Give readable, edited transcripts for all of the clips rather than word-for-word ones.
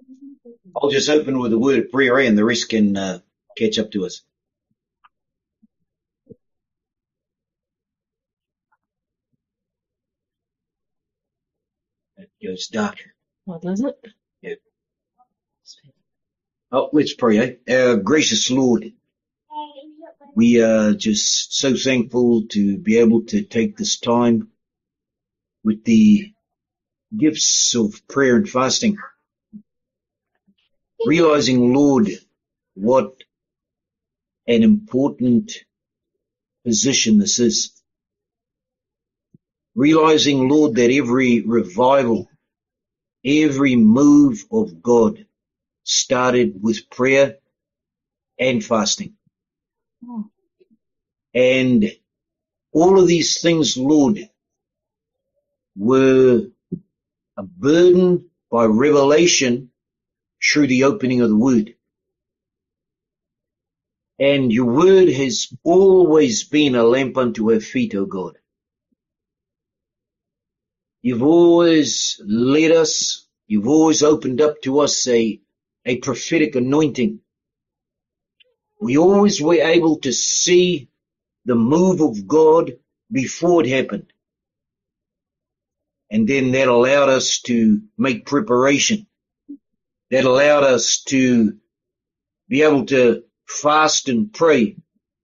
I'll just open with a word of prayer, and the rest can catch up to us. It goes dark. What does it? Yeah. Oh, let's pray, Our gracious Lord, we are just so thankful to be able to take this time with the gifts of prayer and fasting, realizing, Lord, what an important position this is. Realizing, Lord, that every revival, every move of God started with prayer and fasting. And all of these things, Lord, were a burden by revelation through the opening of the Word. And your Word has always been a lamp unto our feet, O God. You've always led us. You've always opened up to us a prophetic anointing. We always were able to see the move of God before it happened. And then that allowed us to make preparation. That allowed us to be able to fast and pray,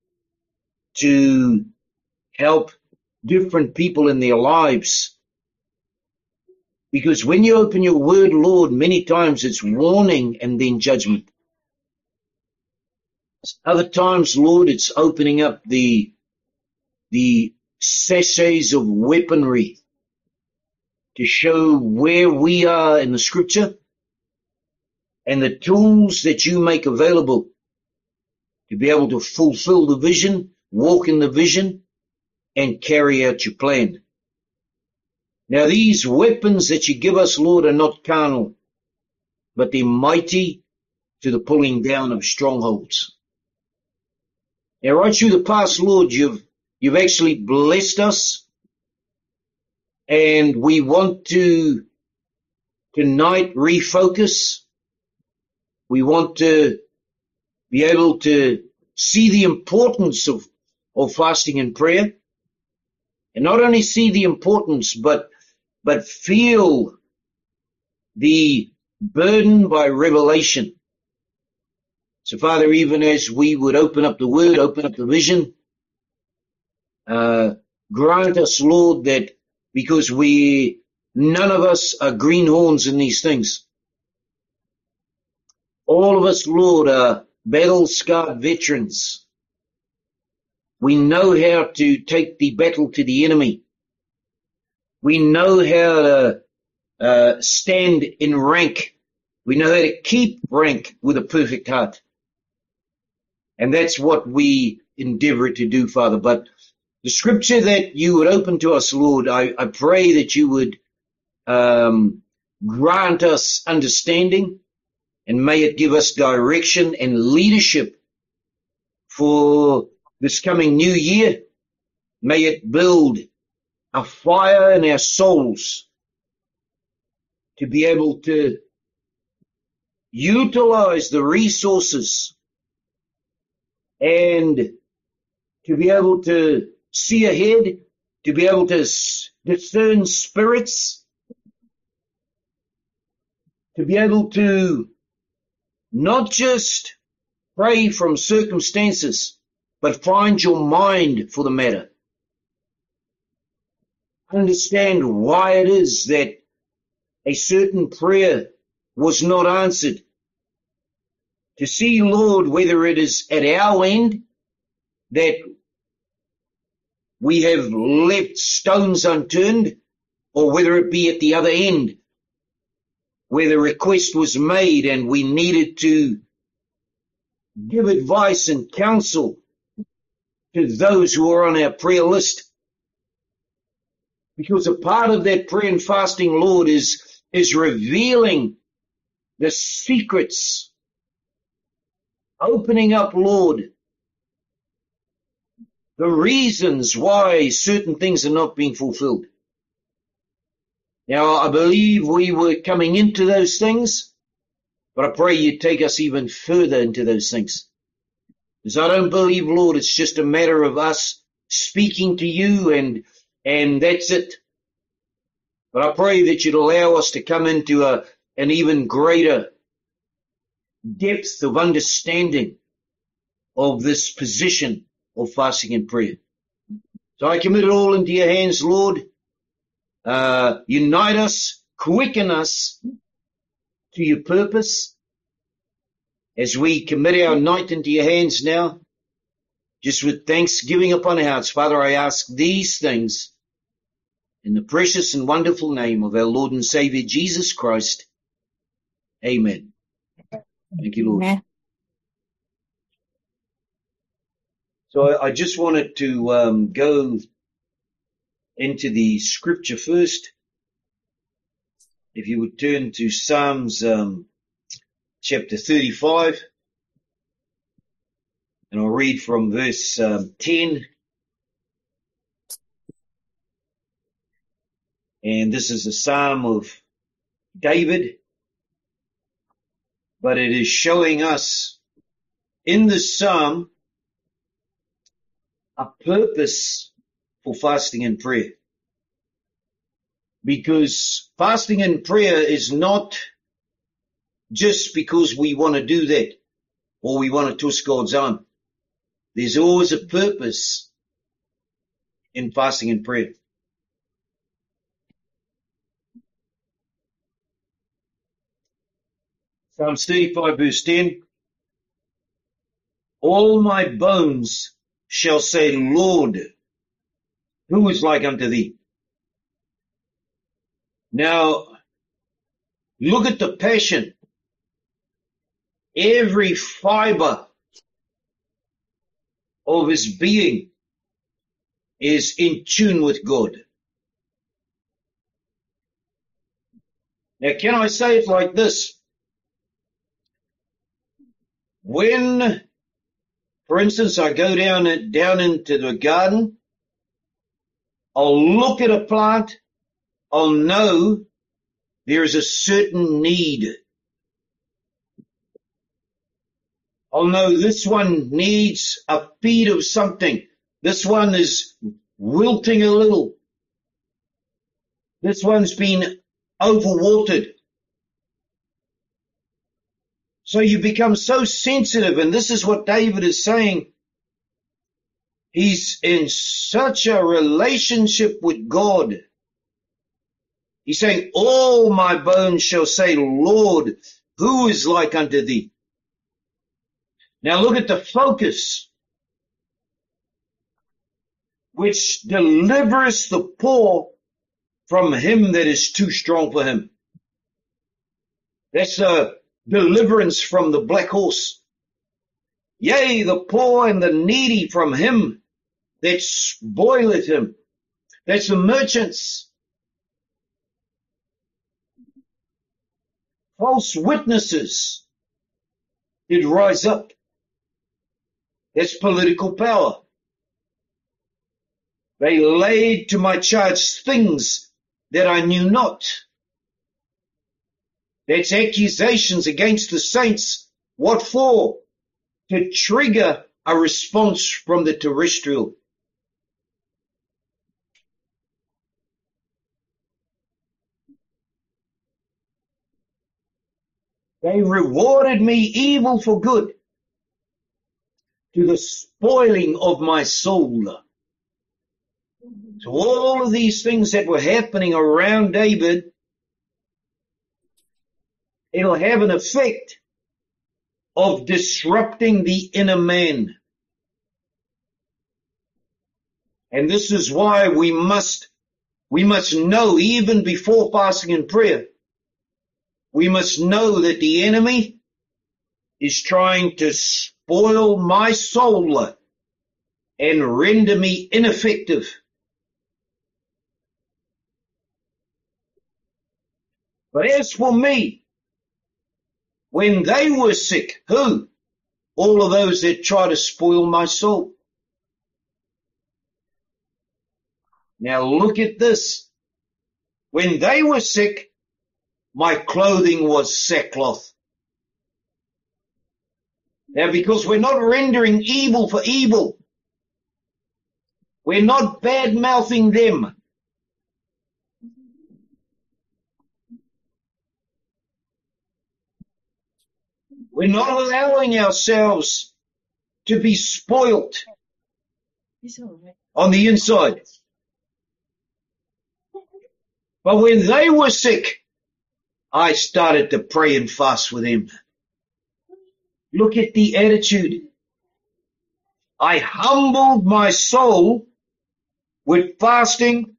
to help different people in their lives. Because when you open your word, Lord, many times it's warning and then judgment. Other times, Lord, it's opening up the sachets of weaponry to show where we are in the scripture and the tools that you make available to be able to fulfill the vision, walk in the vision, and carry out your plan. Now, these weapons that you give us, Lord, are not carnal, but they're mighty to the pulling down of strongholds. Now, right through the past, Lord, you've actually blessed us, and we want to tonight refocus. We want to be able to see the importance of fasting and prayer, and not only see the importance, but feel the burden by revelation. So, Father, even as we would open up the word, open up the vision, grant us, Lord, that because none of us are greenhorns in these things. All of us, Lord, are battle-scarred veterans. We know how to take the battle to the enemy. We know how to stand in rank. We know how to keep rank with a perfect heart. And that's what we endeavor to do, Father. But the scripture that you would open to us, Lord, I pray that you would grant us understanding, and may it give us direction and leadership for this coming new year. May it build a fire in our souls to be able to utilize the resources and to be able to see ahead, to be able to discern spirits, to be able to not just pray from circumstances, but find your mind for the matter. Understand why it is that a certain prayer was not answered. To see, Lord, whether it is at our end that we have left stones unturned, or whether it be at the other end where the request was made and we needed to give advice and counsel to those who are on our prayer list. Because a part of that prayer and fasting, Lord, is revealing the secrets, opening up, Lord, the reasons why certain things are not being fulfilled. Now, I believe we were coming into those things, But I pray you take us even further into those things. Because I don't believe, Lord, it's just a matter of us speaking to you and that's it. But I pray that you'd allow us to come into an even greater depth of understanding of this position of fasting and prayer. So I commit it all into your hands, Lord. Unite us, quicken us to your purpose as we commit our night into your hands now, just with thanksgiving upon our hearts. Father, I ask these things in the precious and wonderful name of our Lord and Savior, Jesus Christ. Amen. Thank you, Lord. Amen. So I just wanted to go into the scripture first. If you would turn to Psalms chapter 35, and I'll read from verse 10. And this is a psalm of David, but it is showing us in this psalm a purpose for fasting and prayer. Because fasting and prayer is not just because we want to do that or we want to twist God's arm. There's always a purpose in fasting and prayer. Psalms 35 verse 10. All my bones shall say, Lord, who is like unto thee? Now, look at the passion. Every fiber of his being is in tune with God. Now, can I say it like this? When, for instance, I go down into the garden, I'll look at a plant, I'll know there is a certain need. I'll know this one needs a feed of something. This one is wilting a little. This one's been overwatered. So you become so sensitive, and this is what David is saying. He's in such a relationship with God. He's saying, all my bones shall say, Lord, who is like unto thee? Now look at the focus, which delivers the poor from him that is too strong for him. That's a deliverance from the black horse. Yea, the poor and the needy from him that spoileth him. That's the merchants. False witnesses did rise up. That's political power. They laid to my charge things that I knew not. That's accusations against the saints. What for? To trigger a response from the terrestrial. They rewarded me evil for good, to the spoiling of my soul. So all of these things that were happening around David, it'll have an effect of disrupting the inner man. And this is why we must know, even before fasting and prayer, we must know that the enemy is trying to spoil my soul and render me ineffective. But as for me, when they were sick, who? All of those that try to spoil my soul. Now look at this. When they were sick, my clothing was sackcloth. Now, because we're not rendering evil for evil, we're not bad-mouthing them. We're not allowing ourselves to be spoilt on the inside. But when they were sick, I started to pray and fast with them. Look at the attitude. I humbled my soul with fasting,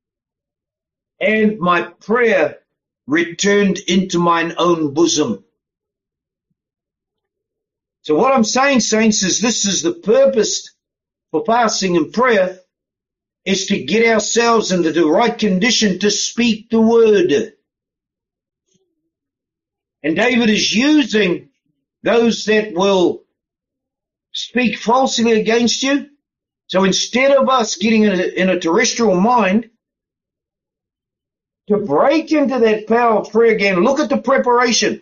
and my prayer returned into mine own bosom. So what I'm saying, saints, is this is the purpose for fasting and prayer, is to get ourselves into the right condition to speak the word. And David is using those that will speak falsely against you. So instead of us getting in a terrestrial mind, to break into that power of prayer again, look at the preparation.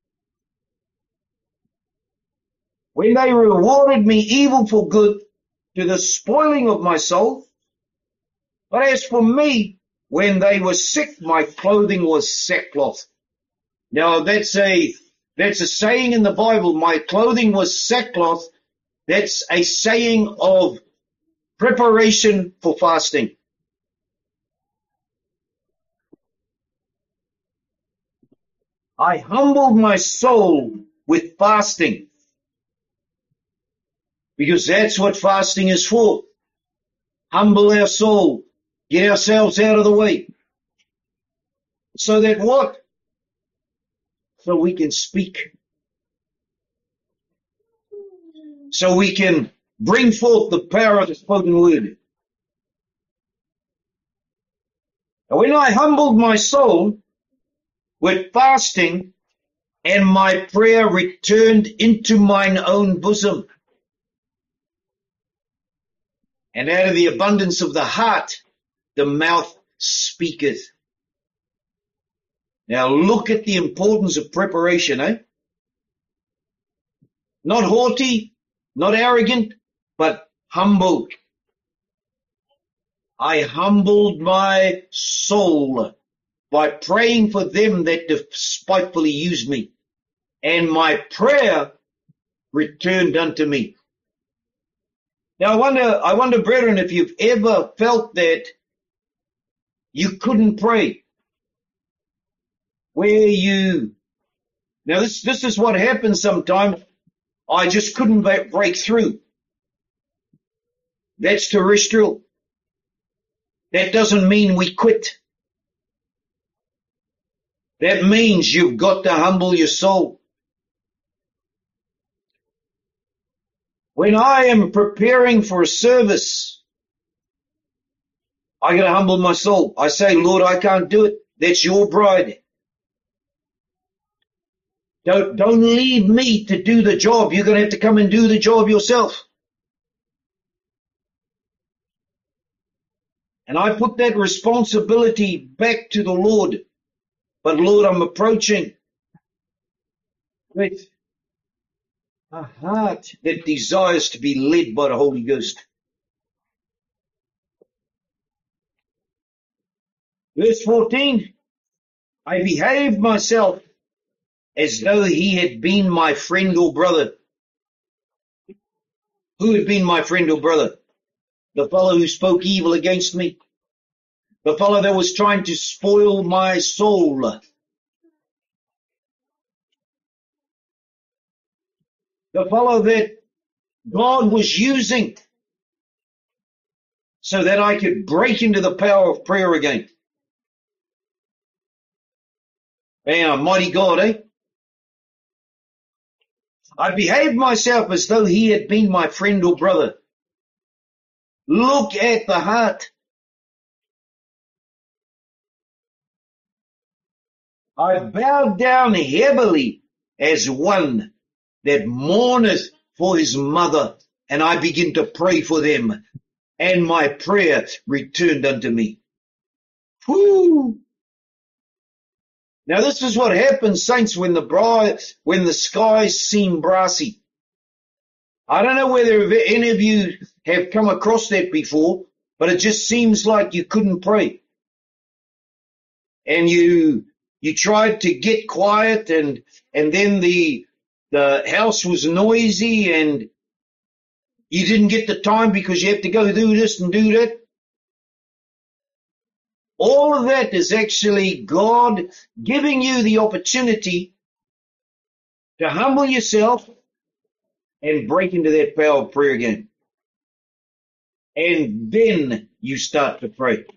When they rewarded me evil for good, to the spoiling of my soul. But as for me, when they were sick, my clothing was sackcloth. Now that's a saying in the Bible. My clothing was sackcloth. That's a saying of preparation for fasting. I humbled my soul with fasting, because that's what fasting is for. Humble our soul, get ourselves out of the way, so that what? So we can speak. So we can bring forth the power of the spoken word. And when I humbled my soul with fasting, and my prayer returned into mine own bosom, and out of the abundance of the heart, the mouth speaketh. Now look at the importance of preparation, eh? Not haughty, not arrogant, but humble. I humbled my soul by praying for them that despitefully used me, and my prayer returned unto me. Now I wonder, brethren, if you've ever felt that you couldn't pray. Now this is what happens sometimes. I just couldn't break through. That's terrestrial. That doesn't mean we quit. That means you've got to humble your soul. When I am preparing for a service, I got to humble my soul. I say, Lord, I can't do it. That's your bride. Don't leave me to do the job. You're going to have to come and do the job yourself. And I put that responsibility back to the Lord. But Lord, I'm approaching with a heart that desires to be led by the Holy Ghost. Verse 14, I behaved myself as though he had been my friend or brother. Who had been my friend or brother? The fellow who spoke evil against me. The fellow that was trying to spoil my soul. The fellow that God was using so that I could break into the power of prayer again. Man, mighty God, eh? I behaved myself as though he had been my friend or brother. Look at the heart. I bowed down heavily as one that mourneth for his mother, and I begin to pray for them, and my prayer returned unto me. Whoo! Now this is what happens, saints, when the skies seem brassy. I don't know whether any of you have come across that before, but it just seems like you couldn't pray. And you tried to get quiet, and then the house was noisy, and you didn't get the time because you have to go do this and do that. All of that is actually God giving you the opportunity to humble yourself and break into that power of prayer again. And then you start to pray.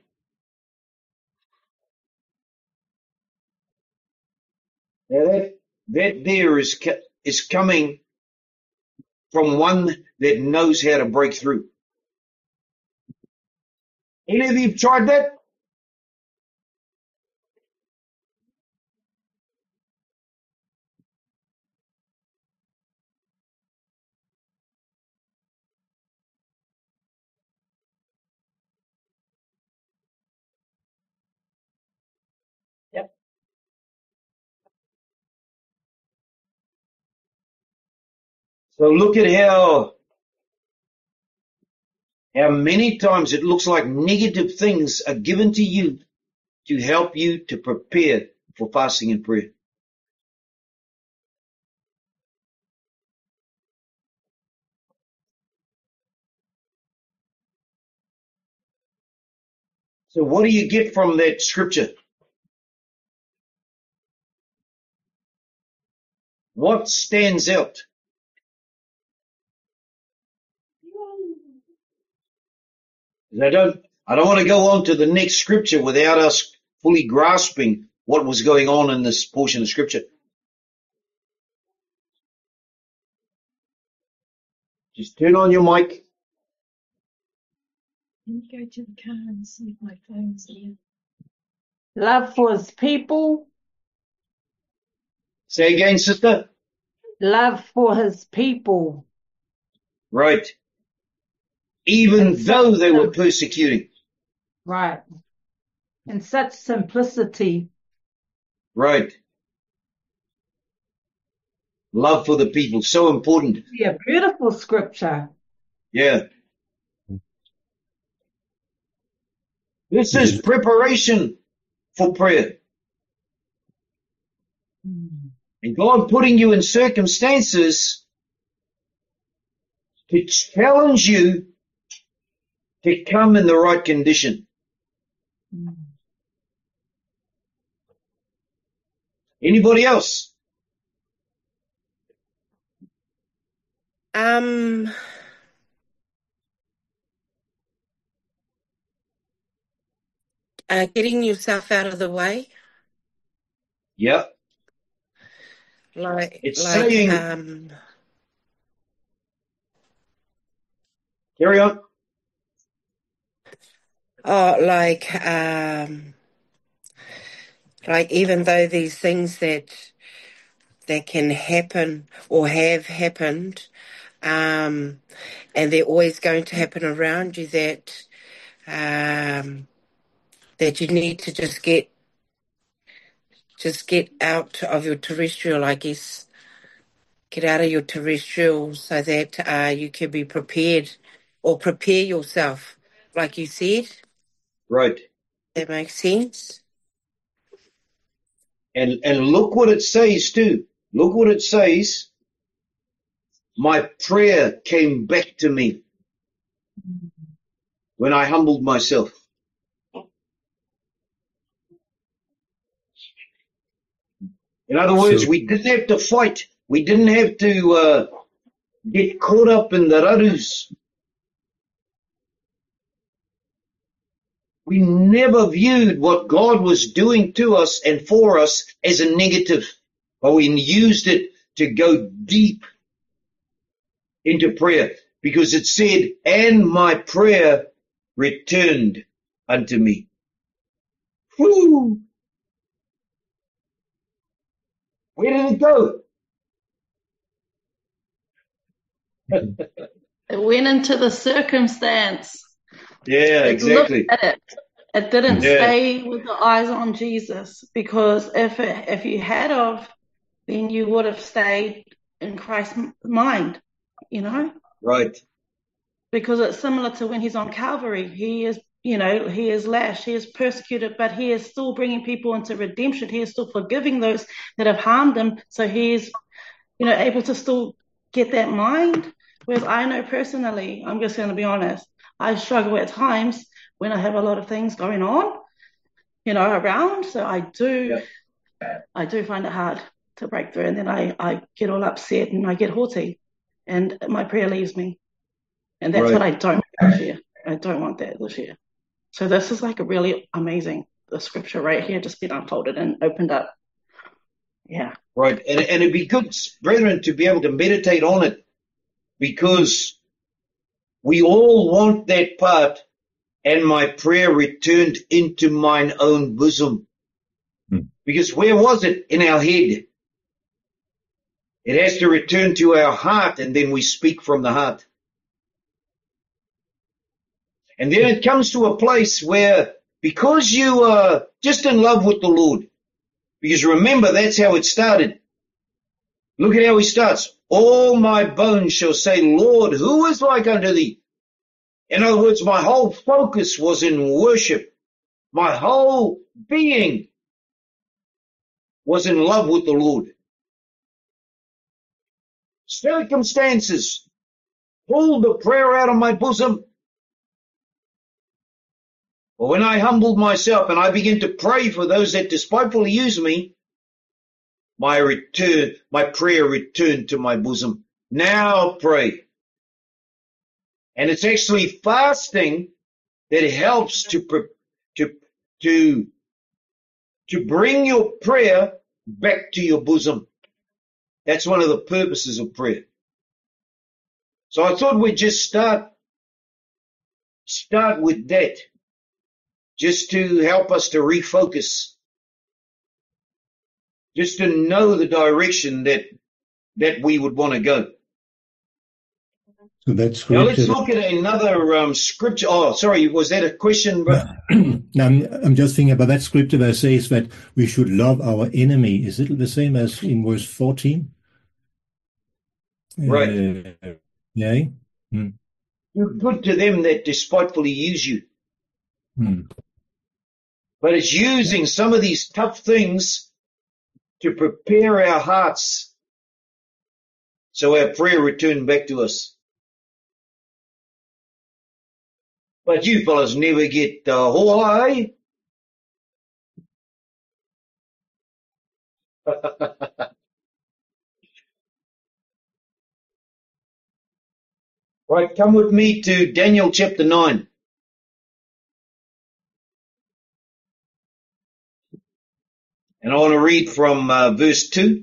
Now that there is coming from one that knows how to break through. Any of you tried that? Yep. So look at how many times it looks like negative things are given to you to help you to prepare for fasting and prayer. So what do you get from that scripture? What stands out? I don't want to go on to the next scripture without us fully grasping what was going on in this portion of scripture. Just turn on your mic. Let me go to the car and see if my phone's here. Love for his people. Say again, sister. Love for his people. Right. Even though they were persecuting. Right. And such simplicity. Right. Love for the people, so important. Yeah, beautiful scripture. Yeah. This is preparation for prayer. And God putting you in circumstances to challenge you to come in the right condition. Anybody else? Getting yourself out of the way. Yeah. Saying, carry on. Even though these things that can happen or have happened, and they're always going to happen around you, that you need to just get out of your terrestrial, I guess. Get out of your terrestrial so that you can be prepared, or prepare yourself, like you said. Right. That makes sense. And look what it says too. Look what it says. My prayer came back to me when I humbled myself. In other words, we didn't have to fight. We didn't have to get caught up in the rarus. We never viewed what God was doing to us and for us as a negative, but we used it to go deep into prayer, because it said, and my prayer returned unto me. Whew. Where did it go? It went into the circumstance. Yeah, exactly. It looked at it. It didn't stay with the eyes on Jesus, because if you had of, then you would have stayed in Christ's mind. you know, Right. because it's similar to when he's on Calvary. He is, you know, he is lashed, he is persecuted, but he is still bringing people into redemption. He is still forgiving those that have harmed him. So he is, you know, able to still get that mind. Whereas I know personally, I'm just going to be honest, I struggle at times when I have a lot of things going on, you know, around. So I do find it hard to break through. And then I get all upset and I get haughty and my prayer leaves me. And that's what I don't want this year. I don't want that this year. So this is like a really amazing, the scripture right here just been unfolded and opened up. Yeah. Right. And it'd be good, brethren, to be able to meditate on it, because we all want that part, and my prayer returned into mine own bosom. Because where was it? In our head. It has to return to our heart, and then we speak from the heart. And then it comes to a place where, because you are just in love with the Lord, because remember, that's how it started. Look at how he starts. All my bones shall say, Lord, who is like unto thee? In other words, my whole focus was in worship. My whole being was in love with the Lord. Circumstances pulled the prayer out of my bosom. But when I humbled myself and I began to pray for those that despitefully use me, my prayer returned to my bosom. Now pray. And it's actually fasting that helps to bring your prayer back to your bosom. That's one of the purposes of prayer. So I thought we'd just start with that, just to help us to refocus, just to know the direction that we would want to go. So that's now let's look at another scripture. Oh, sorry, was that a question? No, I'm just thinking about that scripture that says that we should love our enemy. Is it the same as in verse 14? Right. Yeah. Do good to them that despitefully use you. But it's using some of these tough things to prepare our hearts so our prayer return back to us. But you fellas never get Hawaii. Right, come with me to Daniel chapter 9. And I want to read from verse 2.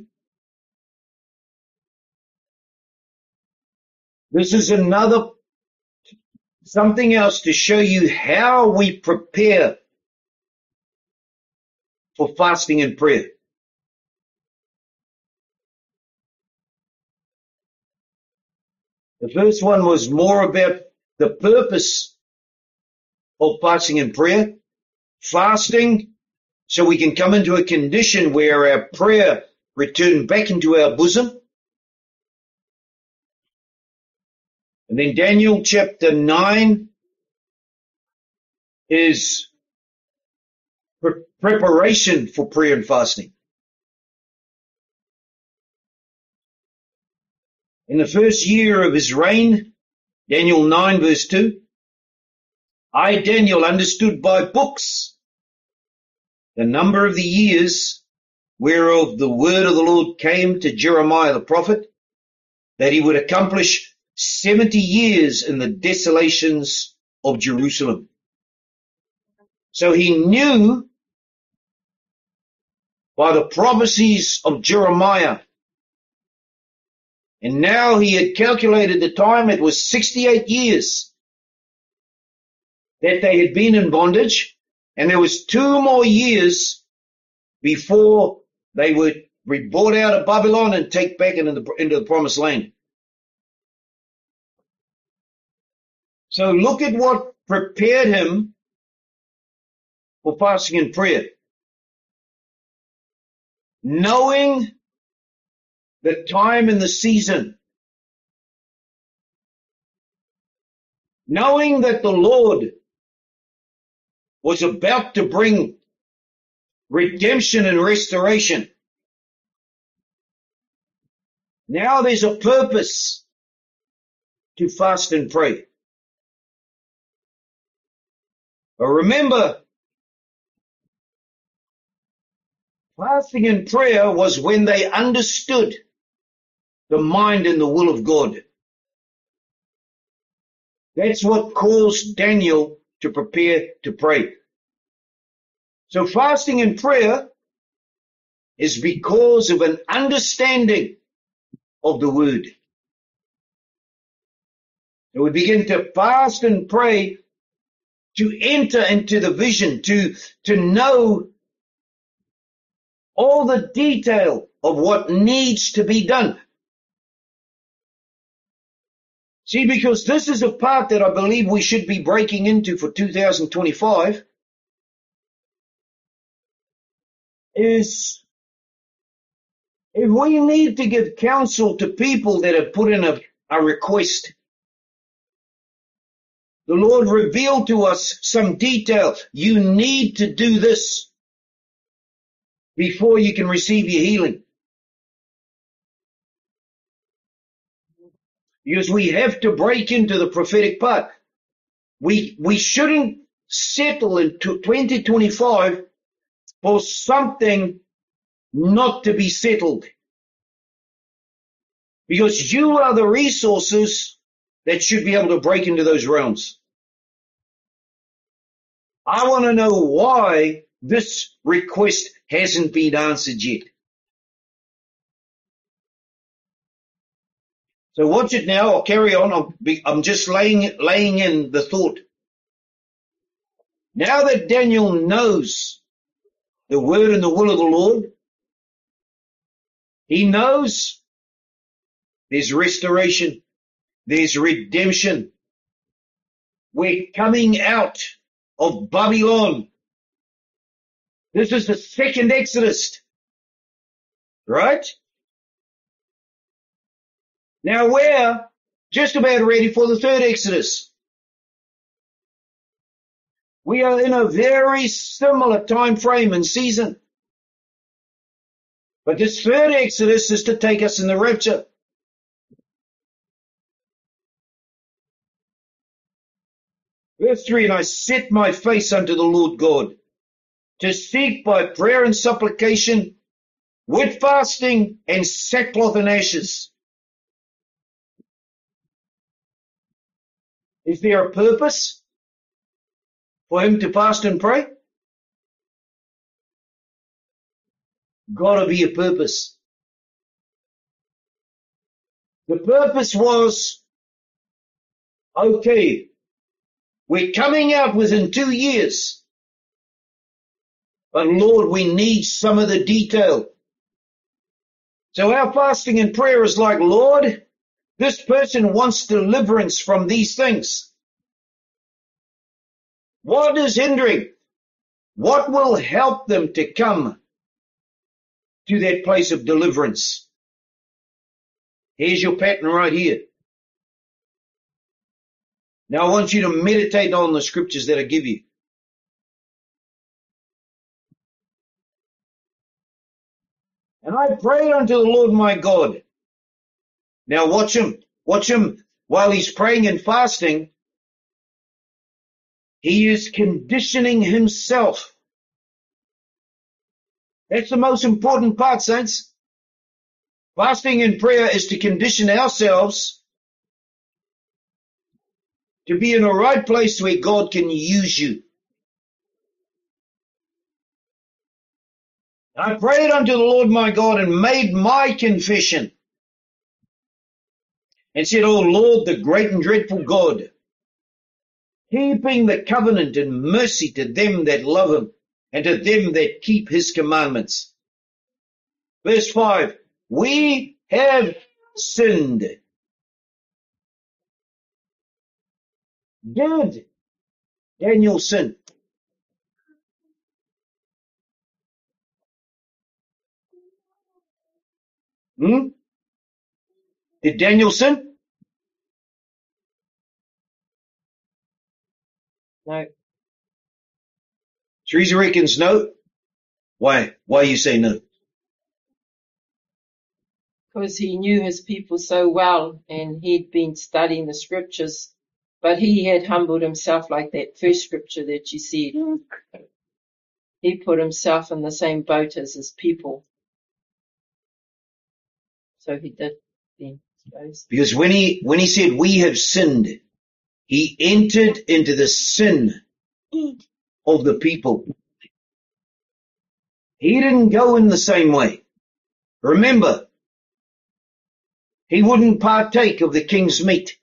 This is something else to show you how we prepare for fasting and prayer. The first one was more about the purpose of fasting and prayer. Fasting so we can come into a condition where our prayer return back into our bosom. And then Daniel chapter 9 is preparation for prayer and fasting. In the first year of his reign, Daniel 9 verse 2, I, Daniel, understood by books the number of the years whereof the word of the Lord came to Jeremiah the prophet, that he would accomplish 70 years in the desolations of Jerusalem. So he knew by the prophecies of Jeremiah, and now he had calculated the time. It was 68 years that they had been in bondage, and there was 2 more years before they would be brought out of Babylon and take back into the promised land. So look at what prepared him for fasting and prayer. Knowing the time and the season knowing that the Lord was about to bring redemption and restoration. Now there's a purpose to fast and pray. But remember, fasting and prayer was when they understood the mind and the will of God. That's what caused Daniel to prepare to pray. So fasting and prayer is because of an understanding of the word. So we begin to fast and pray to enter into the vision, to know all the detail of what needs to be done. See, because this is a part that I believe we should be breaking into for 2025, is if we need to give counsel to people that have put in a request, the Lord revealed to us some detail. You need to do this before you can receive your healing. Because we have to break into the prophetic part. We shouldn't settle into 2025 for something not to be settled. Because you are the resources that should be able to break into those realms. I want to know why this request hasn't been answered yet. So watch it now. I'll carry on. I'm just laying in the thought. Now that Daniel knows the word and the will of the Lord, he knows there's restoration, there's redemption. We're coming out of Babylon. This is the second Exodus, right? Now we're just about ready for the third Exodus. We are in a very similar time frame and season. But this third Exodus is to take us in the rapture. Verse 3, and I set my face unto the Lord God, to seek by prayer and supplication, with fasting and sackcloth and ashes. Is there a purpose for him to fast and pray? Gotta be a purpose. The purpose was, okay, we're coming out within 2 years. But Lord, we need some of the detail. So our fasting and prayer is like, Lord, this person wants deliverance from these things. What is hindering? What will help them to come to that place of deliverance? Here's your pattern right here. Now I want you to meditate on the scriptures that I give you. And I prayed unto the Lord my God. Now watch him while he's praying and fasting. He is conditioning himself. That's the most important part, saints. Fasting and prayer is to condition ourselves to be in the right place where God can use you. I prayed unto the Lord my God and made my confession and said, O Lord, the great and dreadful God, keeping the covenant and mercy to them that love him and to them that keep his commandments. Verse 5, we have sinned. Did Daniel sin? Did Daniel sin? No. Teresa reckons no. Why? Why you say no? Because he knew his people so well and he'd been studying the scriptures, but he had humbled himself like that first scripture that you said. He put himself in the same boat as his people. So he did then, I suppose. Because when he said we have sinned, he entered into the sin of the people. He didn't go in the same way. Remember, he wouldn't partake of the king's meat.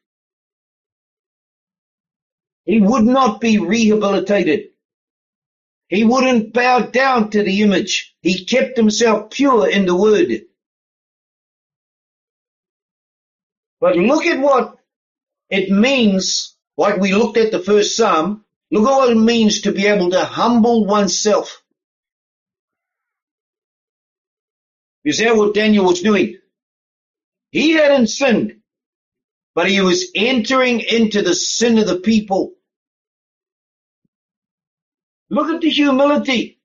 He would not be rehabilitated. He wouldn't bow down to the image. He kept himself pure in the word. But look at what it means, like we looked at the first Psalm, look at what it means to be able to humble oneself. Is that what Daniel was doing? He hadn't sinned, but he was entering into the sin of the people. Look at the humility.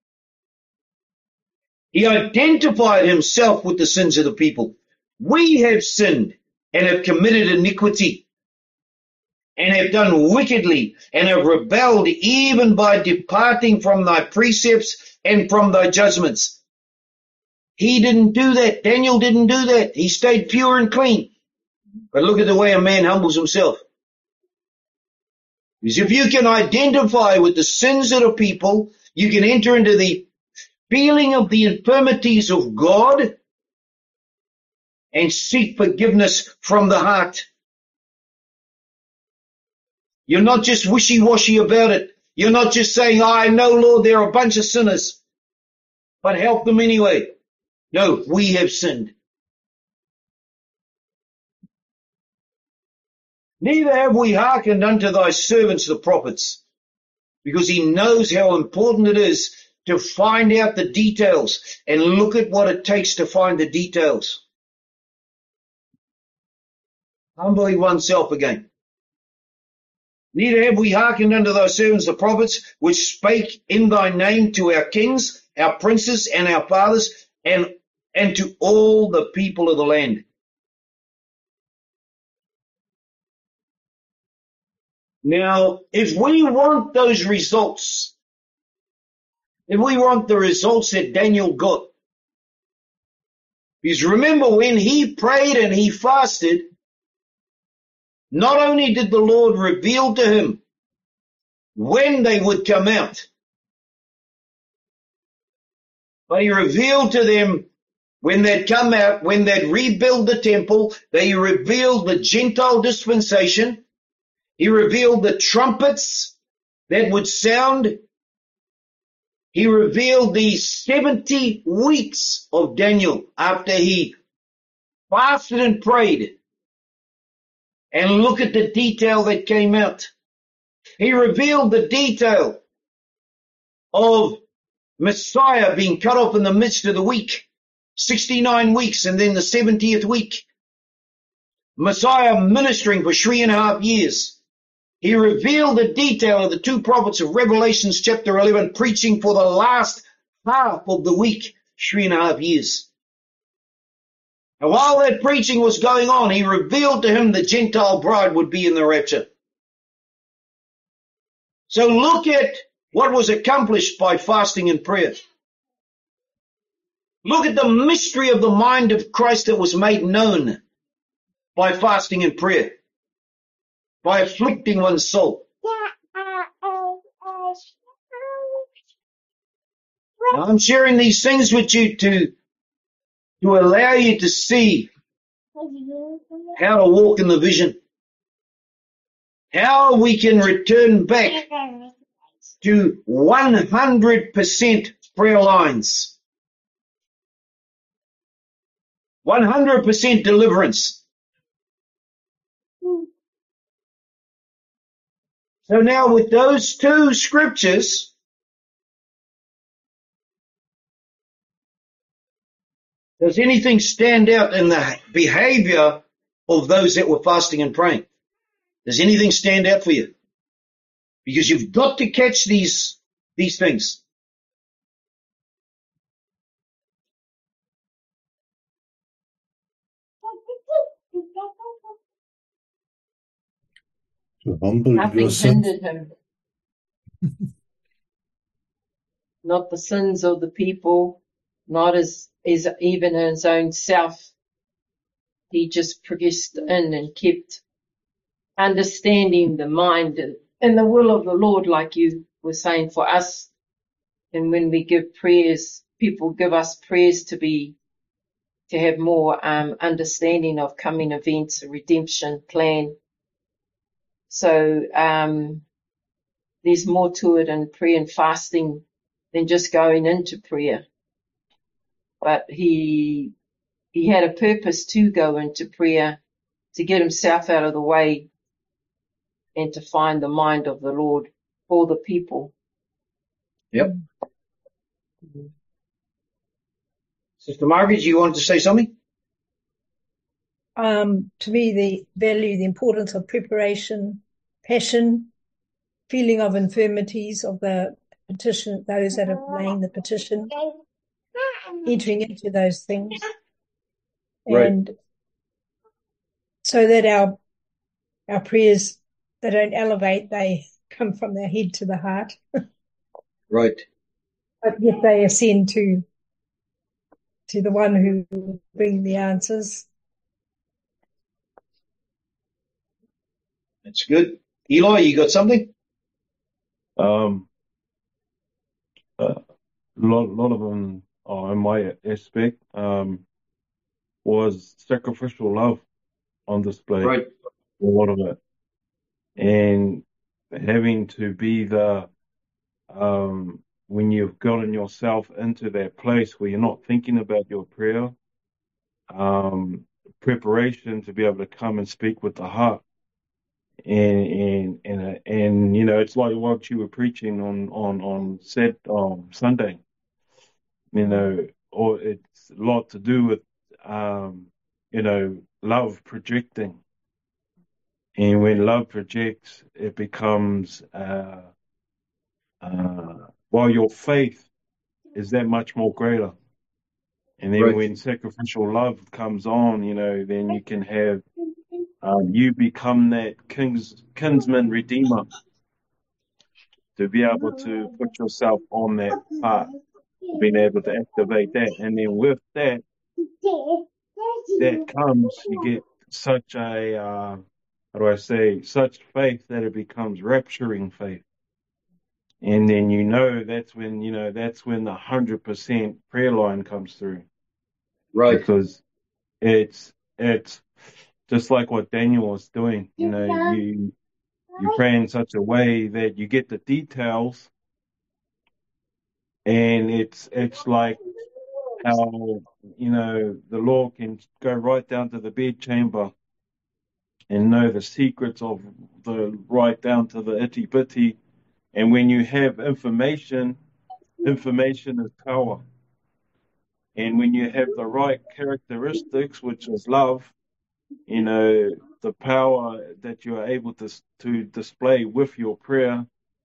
He identified himself with the sins of the people. We have sinned and have committed iniquity and have done wickedly and have rebelled even by departing from thy precepts and from thy judgments. He didn't do that. Daniel didn't do that. He stayed pure and clean. But look at the way a man humbles himself. Because if you can identify with the sins of the people, you can enter into the feeling of the infirmities of God and seek forgiveness from the heart. You're not just wishy-washy about it. You're not just saying, I know, Lord, they're a bunch of sinners, but help them anyway. No, we have sinned. Neither have we hearkened unto thy servants the prophets, because he knows how important it is to find out the details, and look at what it takes to find the details. Humbling oneself again. Neither have we hearkened unto thy servants the prophets, which spake in thy name to our kings, our princes, and our fathers, and to all the people of the land. Now, if we want those results, if we want the results that Daniel got, because remember when he prayed and he fasted, not only did the Lord reveal to him when they would come out, but he revealed to them when they'd come out, when they'd rebuild the temple, they revealed the Gentile dispensation. He revealed the trumpets that would sound. He revealed the 70 weeks of Daniel after he fasted and prayed. And look at the detail that came out. He revealed the detail of Messiah being cut off in the midst of the week. 69 weeks and then the 70th week. Messiah ministering for 3.5 years. He revealed the detail of the two prophets of Revelation chapter 11 preaching for the last half of the week, 3.5 years. And while that preaching was going on, he revealed to him the Gentile bride would be in the rapture. So look at what was accomplished by fasting and prayer. Look at the mystery of the mind of Christ that was made known by fasting and prayer, by afflicting one's soul. Now, I'm sharing these things with you to allow you to see how to walk in the vision, how we can return back to 100% prayer lines. 100% deliverance. So now with those two scriptures, does anything stand out in the behavior of those that were fasting and praying? Does anything stand out for you? Because you've got to catch these things. To humble Nothing yourself. hindered him. Not the sins of the people, not his even his own self. He just pressed in and kept understanding the mind and the will of the Lord, like you were saying for us. And when we give prayers, people give us prayers to have more understanding of coming events, a redemption plan. So there's more to it in prayer and fasting than just going into prayer. But he had a purpose to go into prayer, to get himself out of the way and to find the mind of the Lord for the people. Yep. Sister Margaret, you wanted to say something? To me, the importance of preparation, passion, feeling of infirmities of the petition, those that are laying the petition, entering into those things. Right. And so that our prayers, they don't elevate, they come from their head to the heart. Right. But yet they ascend to the one who will bring the answers. That's good. Eli, you got something? A lot of them, in my aspect, was sacrificial love on display. Right. A lot of it, and having to be the when you've gotten yourself into that place where you're not thinking about your prayer, preparation to be able to come and speak with the heart. And you know, it's like what you were preaching on Sunday, you know, or it's a lot to do with you know, love projecting. And when love projects, it becomes while your faith is that much more greater. And then Right. when sacrificial love comes on, you know, then you can have you become that kinsman redeemer, to be able to put yourself on that part, being able to activate that. And then with that comes, you get such a, how do I say, such faith that it becomes rapturing faith. And then that's when the 100% prayer line comes through. Right. Because it's just like what Daniel was doing. You know, you pray in such a way that you get the details, and it's like how, you know, the Lord can go right down to the bedchamber and know the secrets of right down to the itty bitty. And when you have information is power. And when you have the right characteristics, which is love, you know, the power that you are able to display with your prayer,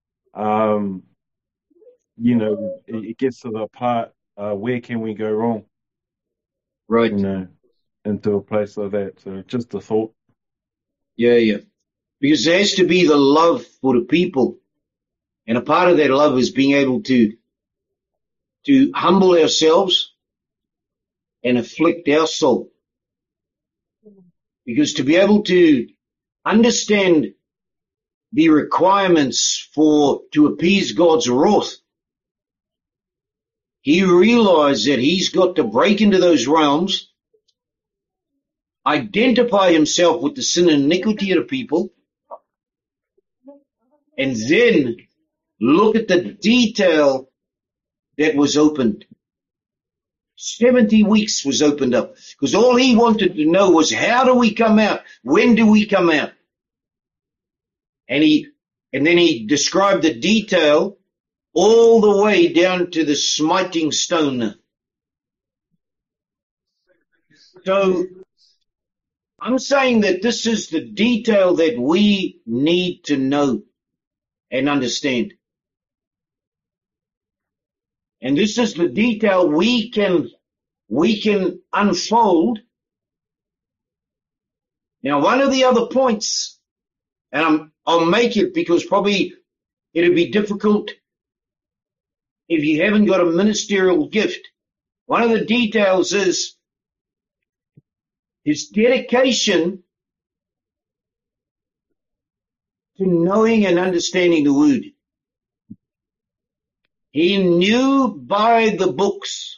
you know, it gets to the part, where can we go wrong? Right. You know, into a place like that. So just a thought. Yeah. Because there has to be the love for the people. And a part of that love is being able to humble ourselves and afflict our soul. Because to be able to understand the requirements to appease God's wrath, he realized that he's got to break into those realms, identify himself with the sin and iniquity of the people, and then look at the detail that was opened. 70 weeks was opened up, because all he wanted to know was, how do we come out? When do we come out? And then he described the detail all the way down to the smiting stone. So I'm saying that this is the detail that we need to know. and understand. And this is the detail we can unfold. Now, one of the other points, and I'll make it because probably it'll be difficult if you haven't got a ministerial gift. One of the details is his dedication to knowing and understanding the word. He knew by the books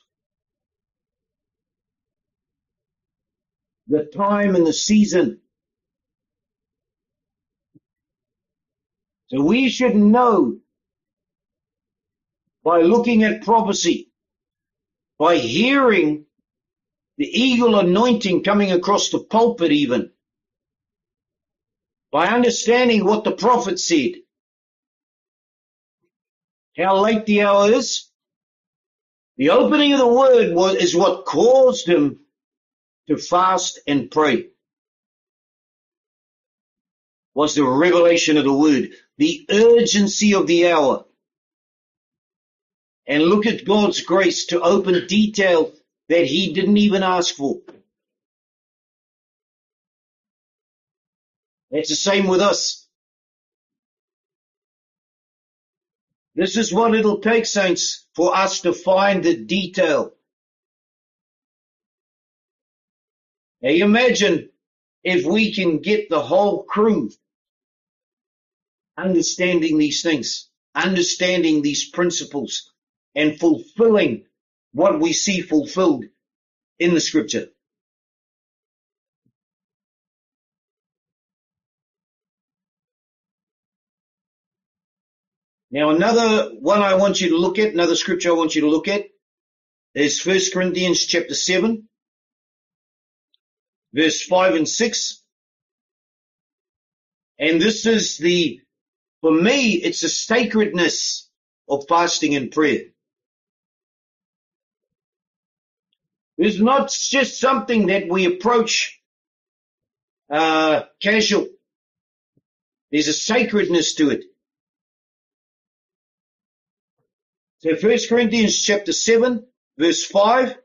the time and the season. So we should know by looking at prophecy, by hearing the eagle anointing coming across the pulpit even, by understanding what the prophet said, how late the hour is. The opening of the word is what caused him to fast and pray. Was the revelation of the word, the urgency of the hour. And look at God's grace to open detail that he didn't even ask for. It's the same with us. This is what it'll take, saints, for us to find the detail. Now you imagine if we can get the whole crew understanding these things, understanding these principles, and fulfilling what we see fulfilled in the scripture. Now another one I want you to look at, another scripture I want you to look at is 1 Corinthians chapter 7, verse 5 and 6. And this is for me, it's the sacredness of fasting and prayer. It's not just something that we approach casual. There's a sacredness to it. So 1 Corinthians chapter 7, verse 5,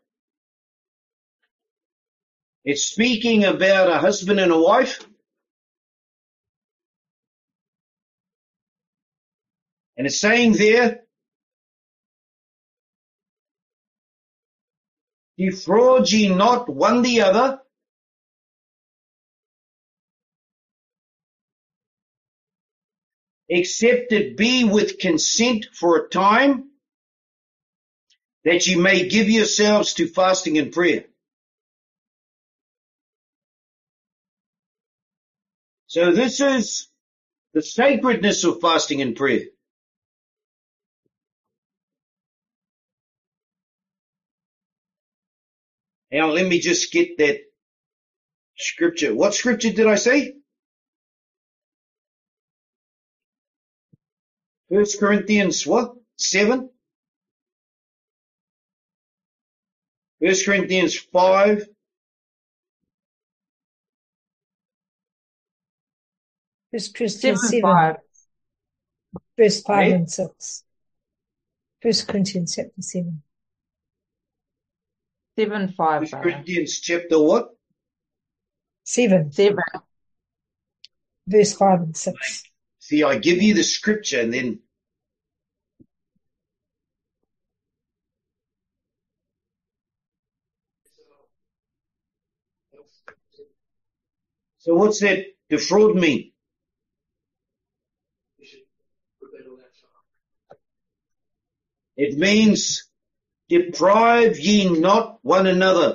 it's speaking about a husband and a wife. And it's saying there, defraud ye not one the other, except it be with consent for a time, that ye may give yourselves to fasting and prayer. So this is the sacredness of fasting and prayer. Now let me just get that scripture. What scripture did I say? 1 Corinthians what? 7? 1 Corinthians 5. First Corinthians 7, 5. verse 5 Okay. and 6. 1 Corinthians chapter 7. 7:5. 1 brother. Corinthians chapter what? 7, 7. verse 5 and 6. See, I give you the scripture and then so what's that defraud mean? It means deprive ye not one another.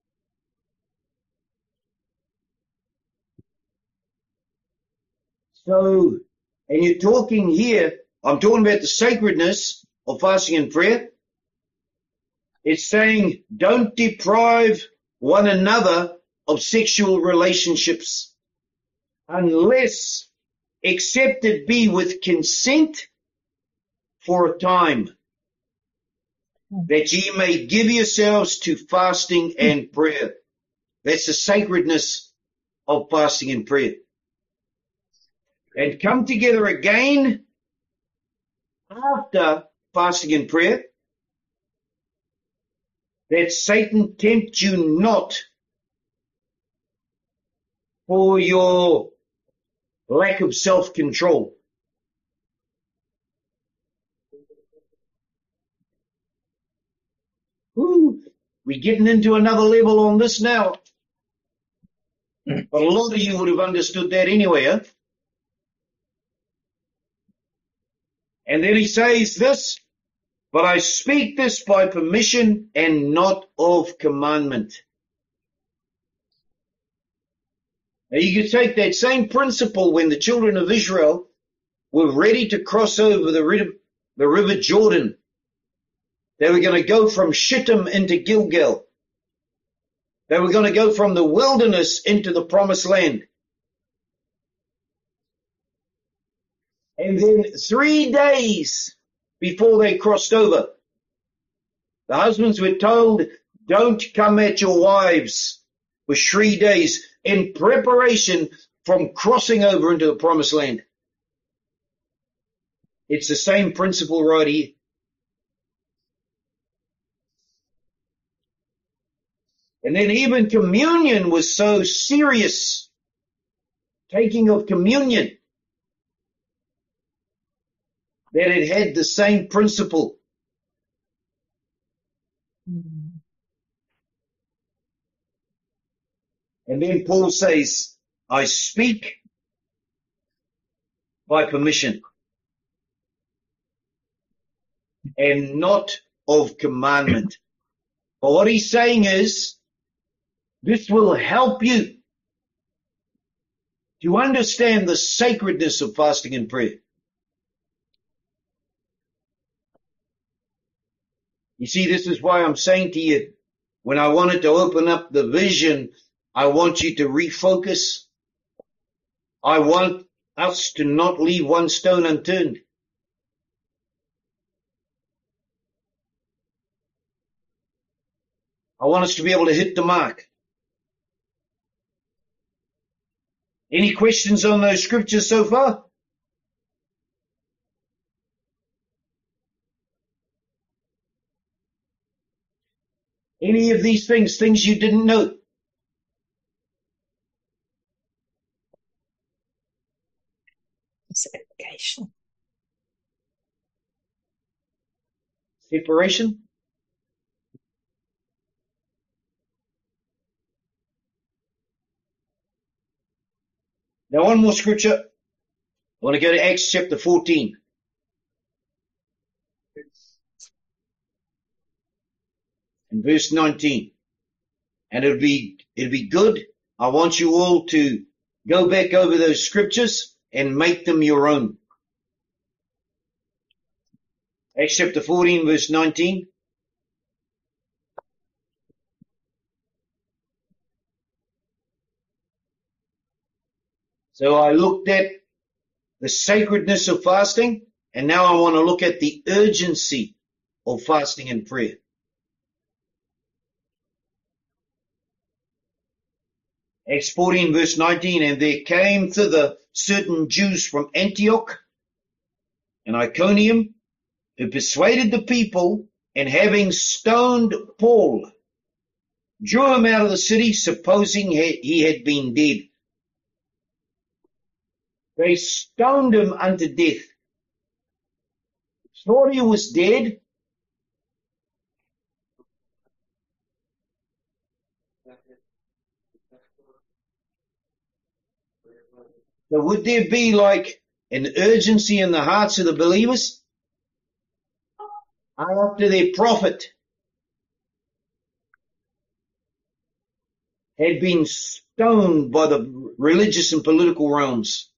So, and you're talking here, I'm talking about the sacredness of fasting and prayer. It's saying don't deprive one another of sexual relationships unless, except it be with consent for a time, that ye may give yourselves to fasting and prayer. That's the sacredness of fasting and prayer. And come together again after fasting and prayer, that Satan tempt you not for your lack of self-control. Ooh, we're getting into another level on this now. But a lot of you would have understood that anyway, huh? And then he says this, but I speak this by permission and not of commandment. Now you could take that same principle when the children of Israel were ready to cross over the river Jordan. They were going to go from Shittim into Gilgal. They were going to go from the wilderness into the promised land. And then 3 days before they crossed over, the husbands were told, don't come at your wives for 3 days in preparation from crossing over into the promised land. It's the same principle right here. And then even communion was so serious, taking of communion, that it had the same principle. And then Paul says, I speak by permission and not of commandment. But what he's saying is, this will help you to understand the sacredness of fasting and prayer. You see, this is why I'm saying to you, when I wanted to open up the vision, I want you to refocus. I want us to not leave one stone unturned. I want us to be able to hit the mark. Any questions on those scriptures so far? Any of these things you didn't know? It's application. Separation? Now one more scripture. I want to go to Acts chapter 14. And verse 19. And it'll be good. I want you all to go back over those scriptures and make them your own. Acts chapter 14 verse 19. So I looked at the sacredness of fasting, and now I want to look at the urgency of fasting and prayer. Acts 14 verse 19, and there came thither certain Jews from Antioch and Iconium, who persuaded the people, and having stoned Paul, drew him out of the city, supposing he had been dead. They stoned him unto death. Thought he was dead. So would there be like an urgency in the hearts of the believers after their prophet had been stoned by the religious and political realms?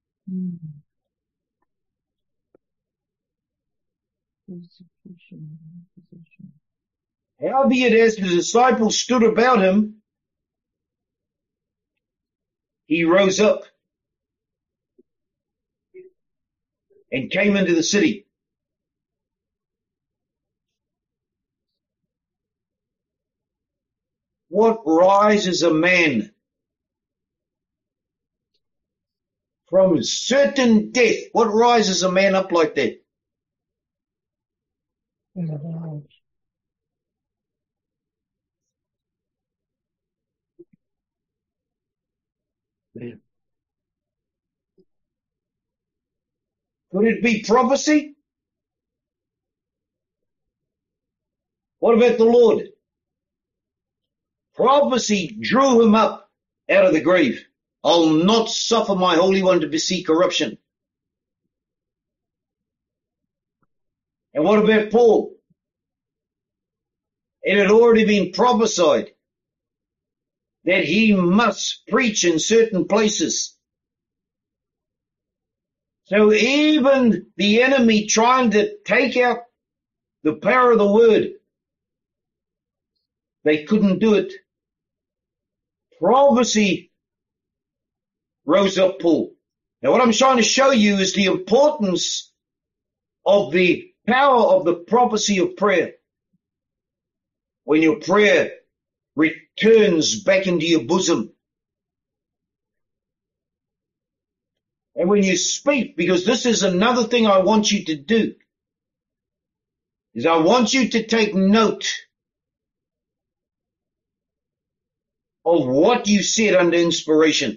Howbeit, as the disciples stood about him, he rose up and came into the city. What rises a man from certain death? What rises a man up like that? Mhm. Could it be prophecy? What about the Lord? Prophecy drew him up out of the grave. I'll not suffer my Holy One to see corruption. And what about Paul? It had already been prophesied that he must preach in certain places. So even the enemy trying to take out the power of the word, they couldn't do it. Prophecy rose up Paul. Now what I'm trying to show you is the importance of the power of the prophecy of prayer. When your prayer returns back into your bosom. And when you speak, because this is another thing I want you to do, is I want you to take note of what you said under inspiration.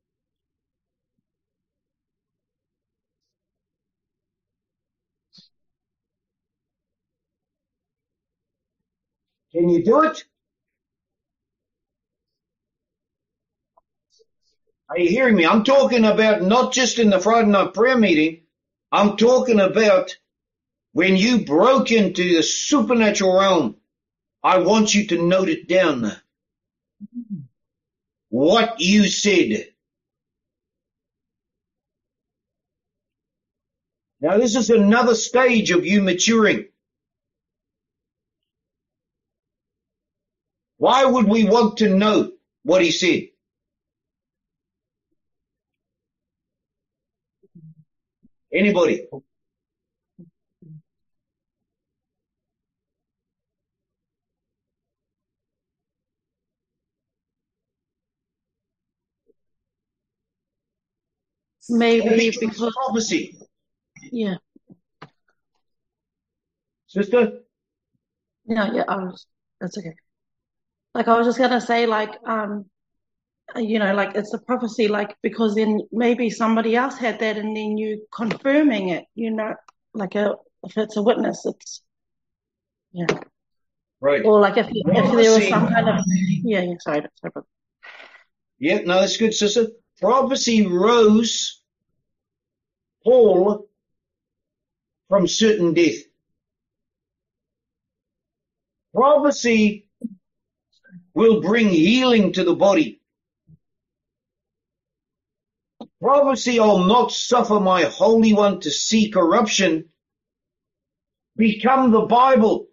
Can you do it? Are you hearing me? I'm talking about not just in the Friday night prayer meeting. I'm talking about when you broke into the supernatural realm. I want you to note it down. What you said. Now this is another stage of you maturing. Why would we want to know what he said? Anybody? Maybe because, prophecy. yeah. Sister? No, yeah, that's okay. Like, I was just gonna say, like, like, it's a prophecy, like, because then maybe somebody else had that and then you confirming it, like if it's a witness, it's, yeah. Right. Or like if there was some kind of, sorry. Yeah, no, that's good, sister. Prophecy rose Paul from certain death. Prophecy will bring healing to the body. Prophecy, I'll not suffer my Holy One to see corruption, become the Bible.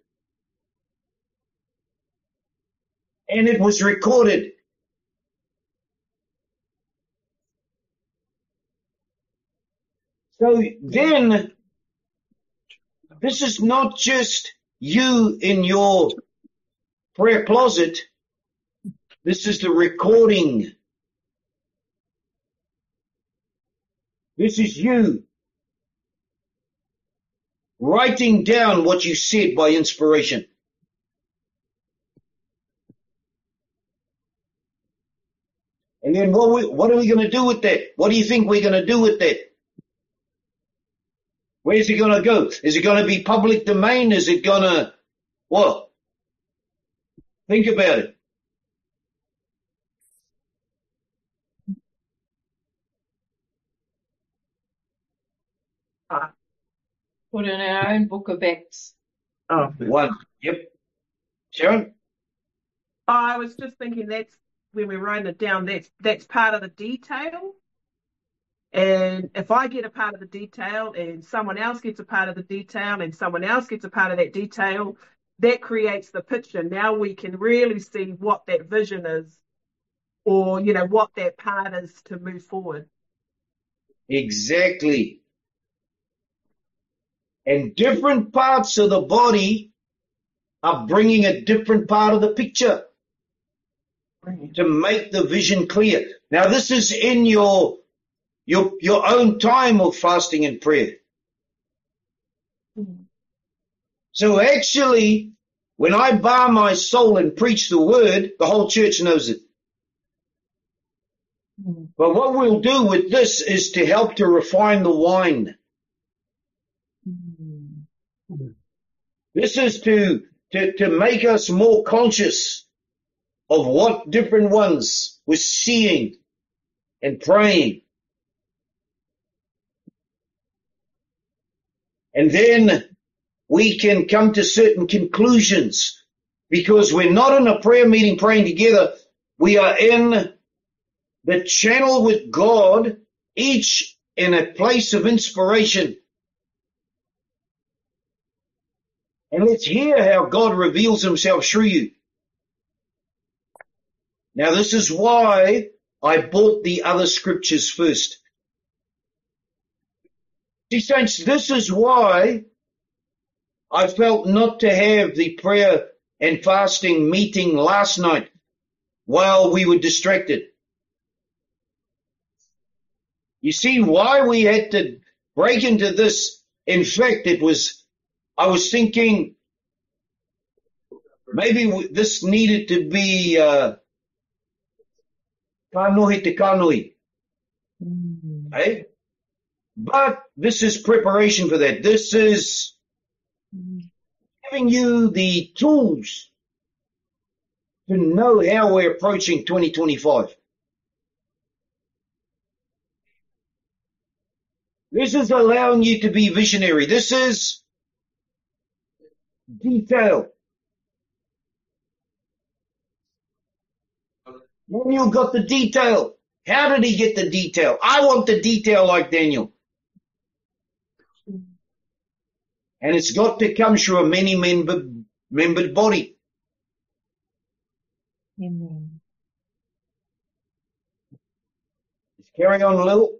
And it was recorded. So then, this is not just you in your prayer closet. This is the recording. This is you writing down what you said by inspiration. And then what are we going to do with that? What do you think we're going to do with that? Where's it going to go? Is it going to be public domain? Is it going to, what? Think about it. Put in our own book of Acts. Oh, One. Yep. Sharon? I was just thinking that's when we're writing it down, that's part of the detail. And if I get a part of the detail and someone else gets a part of the detail and someone else gets a part of that detail, that creates the picture. Now we can really see what that vision is or, what that part is to move forward. Exactly. And different parts of the body are bringing a different part of the picture to make the vision clear. Now this is in your own time of fasting and prayer. So actually, when I bar my soul and preach the word, the whole church knows it. But what we'll do with this is to help to refine the wine. This is to make us more conscious of what different ones were seeing and praying. And then we can come to certain conclusions, because we're not in a prayer meeting praying together. We are in the channel with God, each in a place of inspiration. And let's hear how God reveals himself through you. Now, this is why I bought the other scriptures first. See, saints, this is why I felt not to have the prayer and fasting meeting last night while we were distracted. You see why we had to break into this? In fact, I was thinking maybe this needed to be kanohi te kanohi. Eh? But this is preparation for that. This is giving you the tools to know how we're approaching 2025. This is allowing you to be visionary. This is detail. Daniel got the detail. How did he get the detail? I want the detail like Daniel. And it's got to come through a many-membered body. Amen. Let's carry on a little.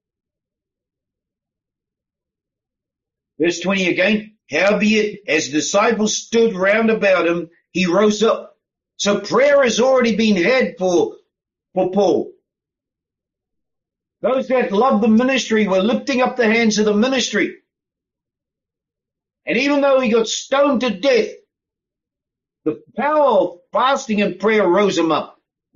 Verse 20 again. Howbeit, as the disciples stood round about him, he rose up. So prayer has already been had for Paul. Those that love the ministry were lifting up the hands of the ministry. And even though he got stoned to death, the power of fasting and prayer rose him up.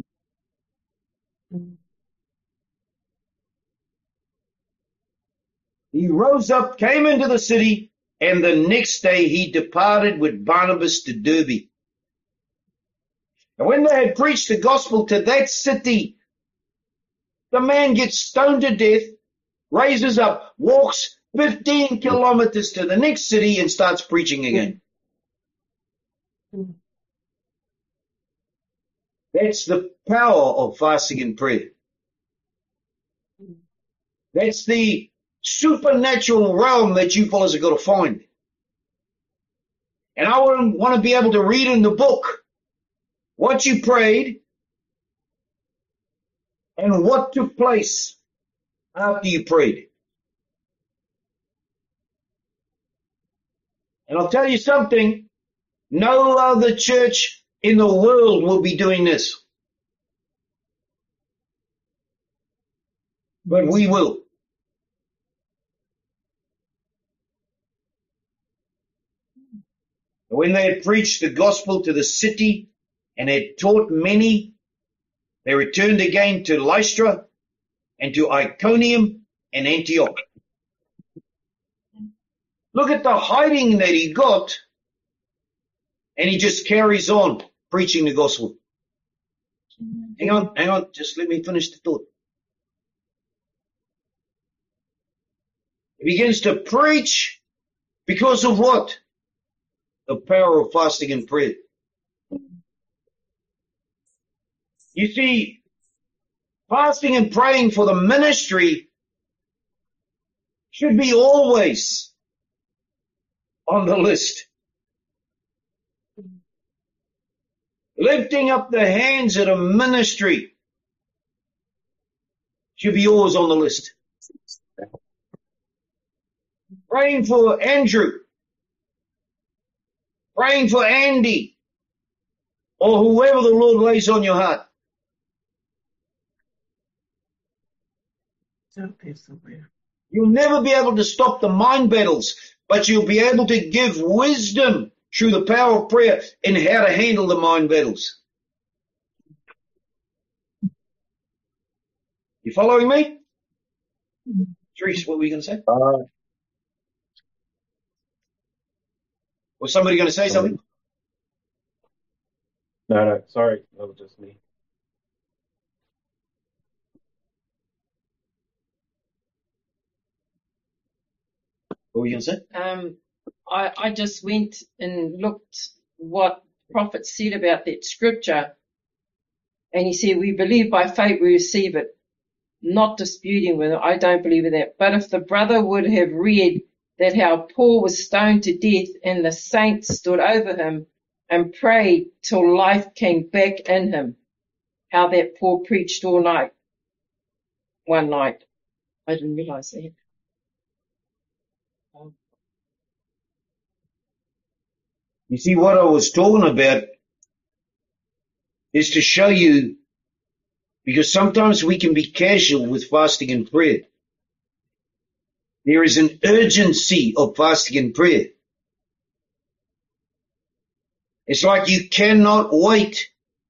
He rose up, came into the city, and the next day he departed with Barnabas to Derbe. And when they had preached the gospel to that city, the man gets stoned to death, raises up, walks 15 kilometers to the next city and starts preaching again. That's the power of fasting and prayer. That's the supernatural realm that you fellas have got to find. And I want to be able to read in the book what you prayed and what took place after you prayed. And I'll tell you something, no other church in the world will be doing this. But we will. When they had preached the gospel to the city and had taught many, they returned again to Lystra and to Iconium and Antioch. Look at the hiding that he got, and he just carries on preaching the gospel. Hang on, just let me finish the thought. He begins to preach because of what? The power of fasting and prayer. You see, fasting and praying for the ministry should be always on the list. Lifting up the hands at a ministry should be always on the list. Praying for Andrew, praying for Andy, or whoever the Lord lays on your heart. It's out there somewhere. You'll never be able to stop the mind battles, but you'll be able to give wisdom through the power of prayer in how to handle the mind battles. You following me? Therese, what were you going to say? Was somebody going to say something? No, sorry, that was just me. What were you going to say? I just went and looked what prophet said about that scripture, and he said, we believe by faith we receive it, not disputing with it. I don't believe in that. But if the brother would have read that how Paul was stoned to death and the saints stood over him and prayed till life came back in him, how that Paul preached all night, one night. I didn't realize that. You see, what I was talking about is to show you, because sometimes we can be casual with fasting and prayer. There is an urgency of fasting and prayer. It's like you cannot wait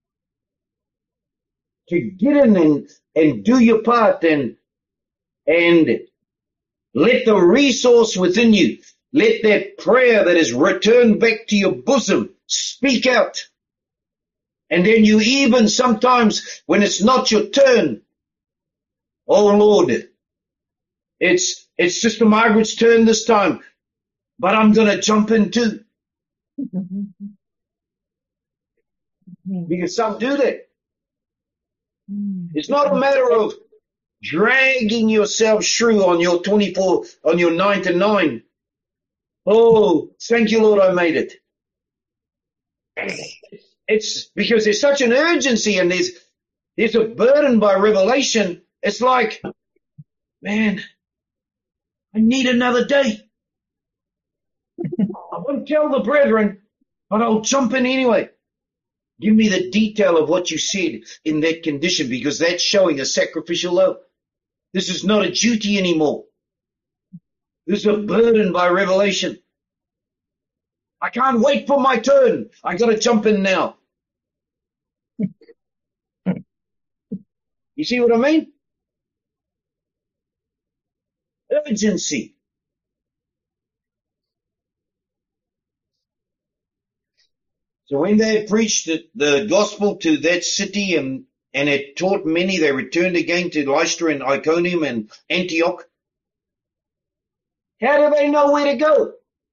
to get in and do your part and let the resource within you, let that prayer that is returned back to your bosom speak out. And then you even sometimes, when it's not your turn, oh Lord, it's Sister Margaret's turn this time, but I'm going to jump in too. Because some do that. It's not a matter of dragging yourself through on your 9 to 9. Oh, thank you, Lord, I made it. It's because there's such an urgency and there's a burden by revelation. It's like, man, I need another day. I won't tell the brethren, but I'll jump in anyway. Give me the detail of what you said in that condition, because that's showing a sacrificial love. This is not a duty anymore. This is a burden by revelation. I can't wait for my turn. I got to jump in now. You see what I mean? Urgency. So when they had preached the gospel to that city and had taught many, they returned again to Lystra and Iconium and Antioch. How do they know where to go?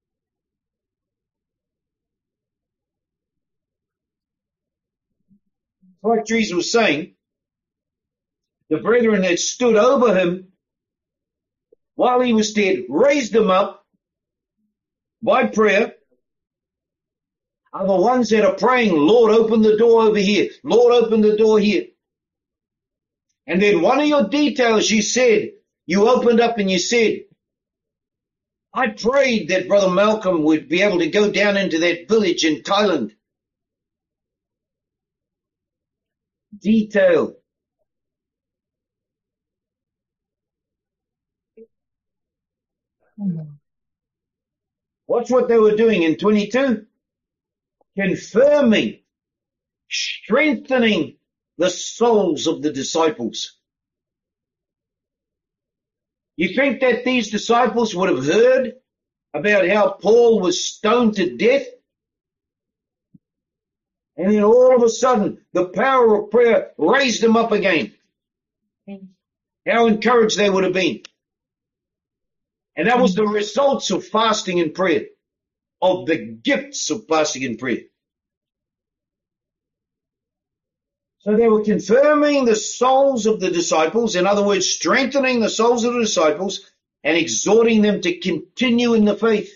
Like Jesus was saying, the brethren that stood over him while he was dead, raised him up by prayer, are the ones that are praying, Lord, open the door over here. Lord, open the door here. And then one of your details you said, you opened up and you said, I prayed that Brother Malcolm would be able to go down into that village in Thailand. Detail. Watch what they were doing in 22. Confirming, strengthening the souls of the disciples. You think that these disciples would have heard about how Paul was stoned to death? And then all of a sudden, the power of prayer raised them up again. How encouraged they would have been. And that was the results of fasting and prayer, of the gifts of fasting and prayer. So they were confirming the souls of the disciples, in other words, strengthening the souls of the disciples and exhorting them to continue in the faith.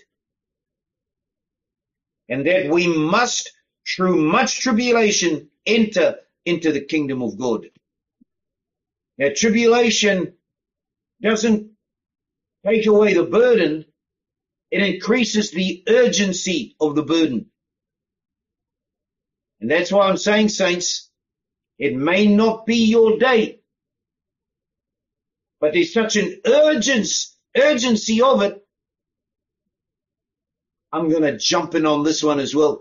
And that we must, through much tribulation, enter into the kingdom of God. Now, tribulation doesn't take away the burden. It increases the urgency of the burden. And that's why I'm saying, saints, it may not be your day, but there's such an urgency of it, I'm going to jump in on this one as well.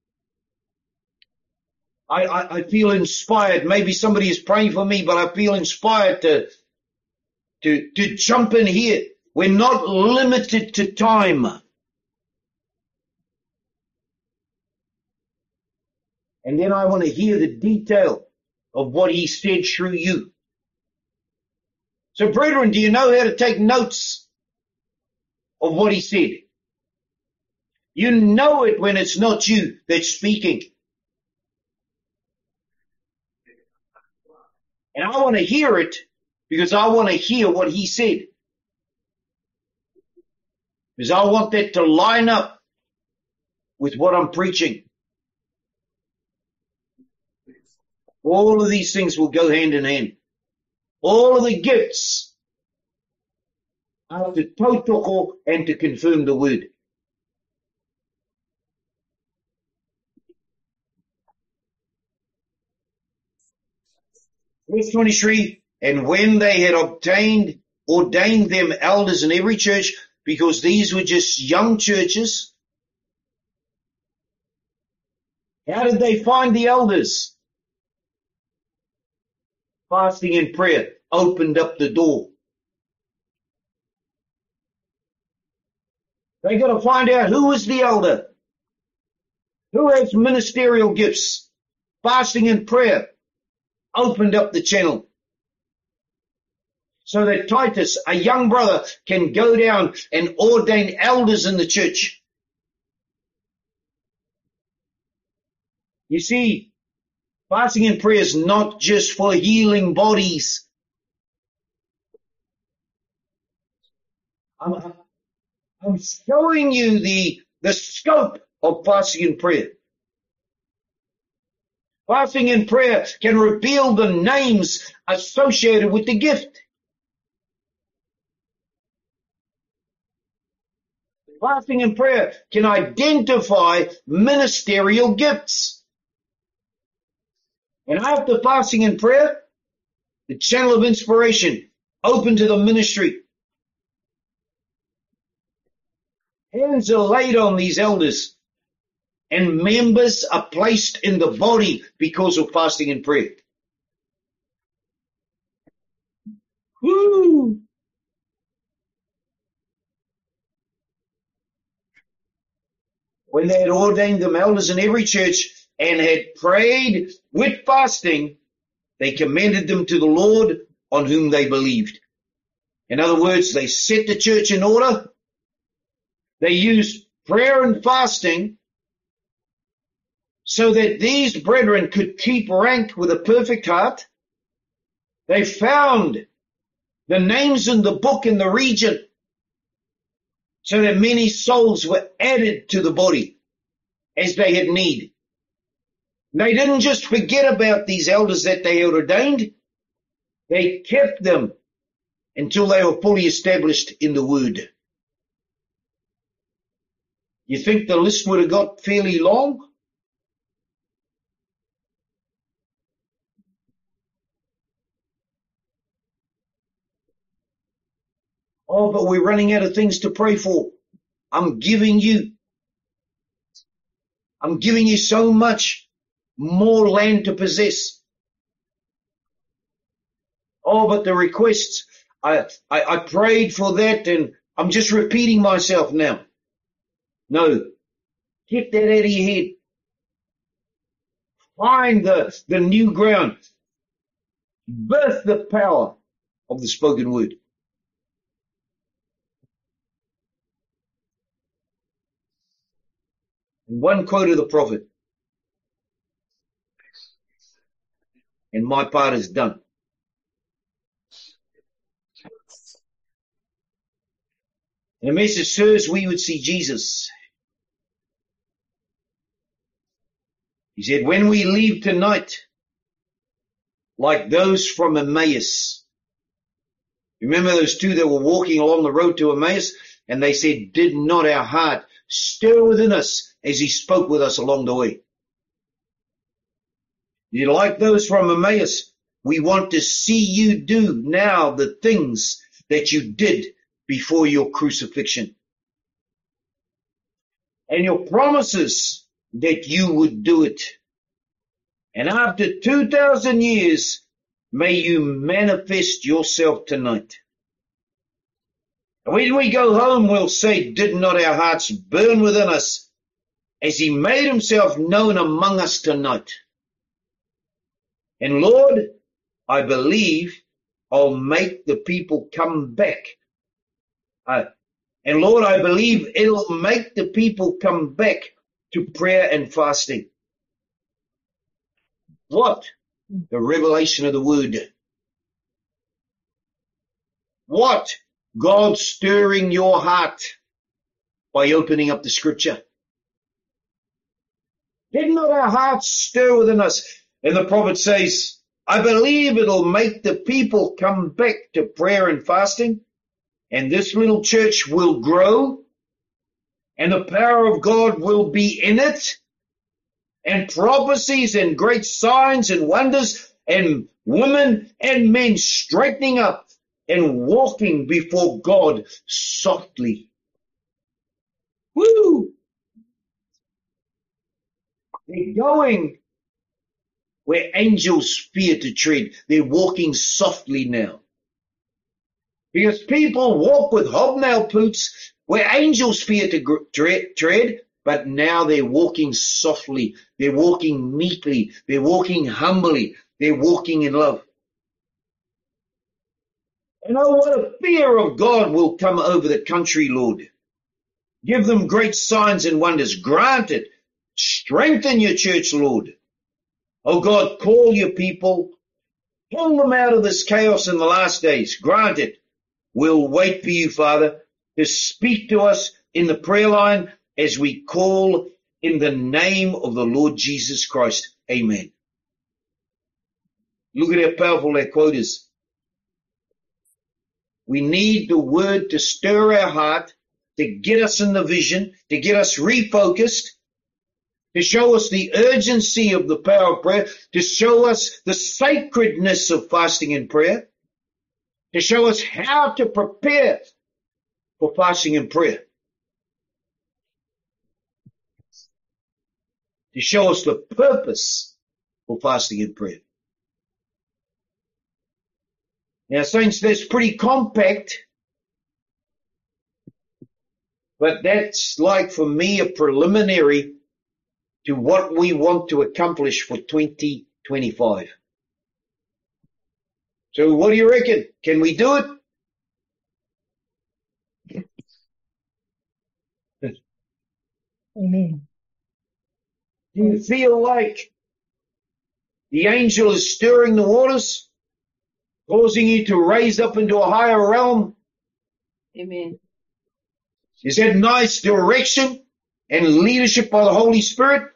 I feel inspired. Maybe somebody is praying for me, but I feel inspired to jump in here. We're not limited to time. And then I want to hear the detail of what he said through you. So brethren, do you know how to take notes of what he said? You know it when it's not you that's speaking. And I want to hear it because I want to hear what he said. Because I want that to line up with what I'm preaching. All of these things will go hand in hand. All of the gifts are to tautoko and to confirm the word. Verse 23, and when they had ordained them elders in every church, because these were just young churches, how did they find the elders? Fasting and prayer opened up the door. They got to find out who is the elder, who has ministerial gifts. Fasting and prayer opened up the channel so that Titus, a young brother, can go down and ordain elders in the church. You see, fasting and prayer is not just for healing bodies. I'm showing you the scope of fasting and prayer. Fasting and prayer can reveal the names associated with the gift. Fasting and prayer can identify ministerial gifts. And after fasting and prayer, the channel of inspiration open to the ministry. Hands are laid on these elders. And members are placed in the body because of fasting and prayer. Woo! When they had ordained them elders in every church and had prayed with fasting, they commended them to the Lord on whom they believed. In other words, they set the church in order. They used prayer and fasting so that these brethren could keep rank with a perfect heart. They found the names in the book in the region so that many souls were added to the body as they had need. They didn't just forget about these elders that they had ordained. They kept them until they were fully established in the word. You think the list would have got fairly long? Oh, but we're running out of things to pray for. I'm giving you so much more land to possess. Oh, but the requests, I prayed for that and I'm just repeating myself now. No, get that out of your head. Find the new ground. Birth the power of the spoken word. One quote of the prophet. And my part is done. And the message, sirs, we would see Jesus. He said, when we leave tonight, like those from Emmaus. Remember those two that were walking along the road to Emmaus? And they said, did not our heart stir within us as he spoke with us along the way? You like those from Emmaus? We want to see you do now the things that you did before your crucifixion. And your promises that you would do it. And after 2,000 years, may you manifest yourself tonight. And when we go home, we'll say, did not our hearts burn within us as he made himself known among us tonight? And Lord, I believe I'll make the people come back. And Lord, I believe it'll make the people come back to prayer and fasting. What? The revelation of the word. What? God stirring your heart by opening up the scripture. Did not our hearts stir within us? And the prophet says, I believe it'll make the people come back to prayer and fasting, and this little church will grow, and the power of God will be in it, and prophecies and great signs and wonders, and women and men straightening up and walking before God softly. Woo! They're going where angels fear to tread. They're walking softly now. Because people walk with hobnail boots where angels fear to tread, but now they're walking softly. They're walking meekly. They're walking humbly. They're walking in love. And oh, what a fear of God will come over the country, Lord. Give them great signs and wonders. Grant it. Strengthen your church, Lord. Oh God, call your people. Pull them out of this chaos in the last days. Grant it. We'll wait for you, Father, to speak to us in the prayer line as we call in the name of the Lord Jesus Christ. Amen. Look at how powerful that quote is. We need the word to stir our heart, to get us in the vision, to get us refocused, to show us the urgency of the power of prayer, to show us the sacredness of fasting and prayer, to show us how to prepare for fasting and prayer, to show us the purpose for fasting and prayer. Now, saints, that's pretty compact, but that's like, for me, a preliminary to what we want to accomplish for 2025. So what do you reckon? Can we do it? Amen. Do you feel like the angel is stirring the waters, causing you to raise up into a higher realm? Amen. Is that nice direction and leadership by the Holy Spirit?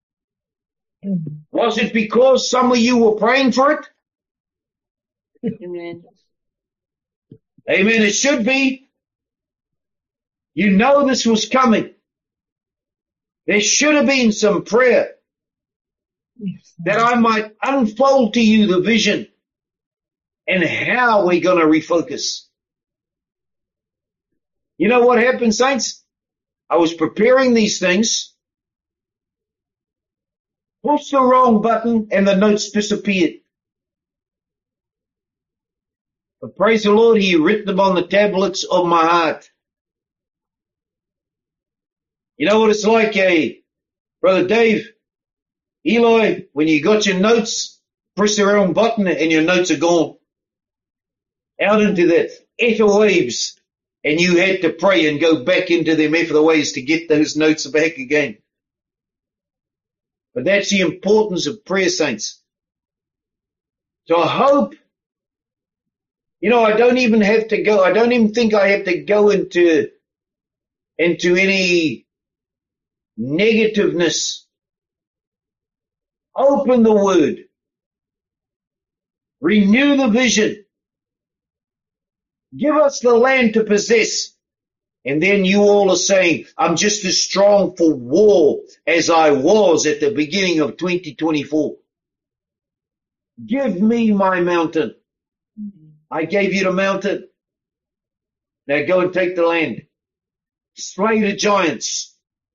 Was it because some of you were praying for it? Amen. Amen. It should be. You know this was coming. There should have been some prayer that I might unfold to you the vision and how we're going to refocus. You know what happened, saints? I was preparing these things, pushed the wrong button, and the notes disappeared. But praise the Lord, He writ them on the tablets of my heart. You know what it's like, Brother Dave, Eli, when you got your notes, press the wrong button and your notes are gone. Out into the ether waves, and you had to pray and go back into them ether waves to get those notes back again. But that's the importance of prayer, saints. So I hope, I don't even think I have to go into any negativeness. Open the word. Renew the vision. Give us the land to possess. And then you all are saying, I'm just as strong for war as I was at the beginning of 2024. Give me my mountain. I gave you the mountain. Now go and take the land. Slay the giants.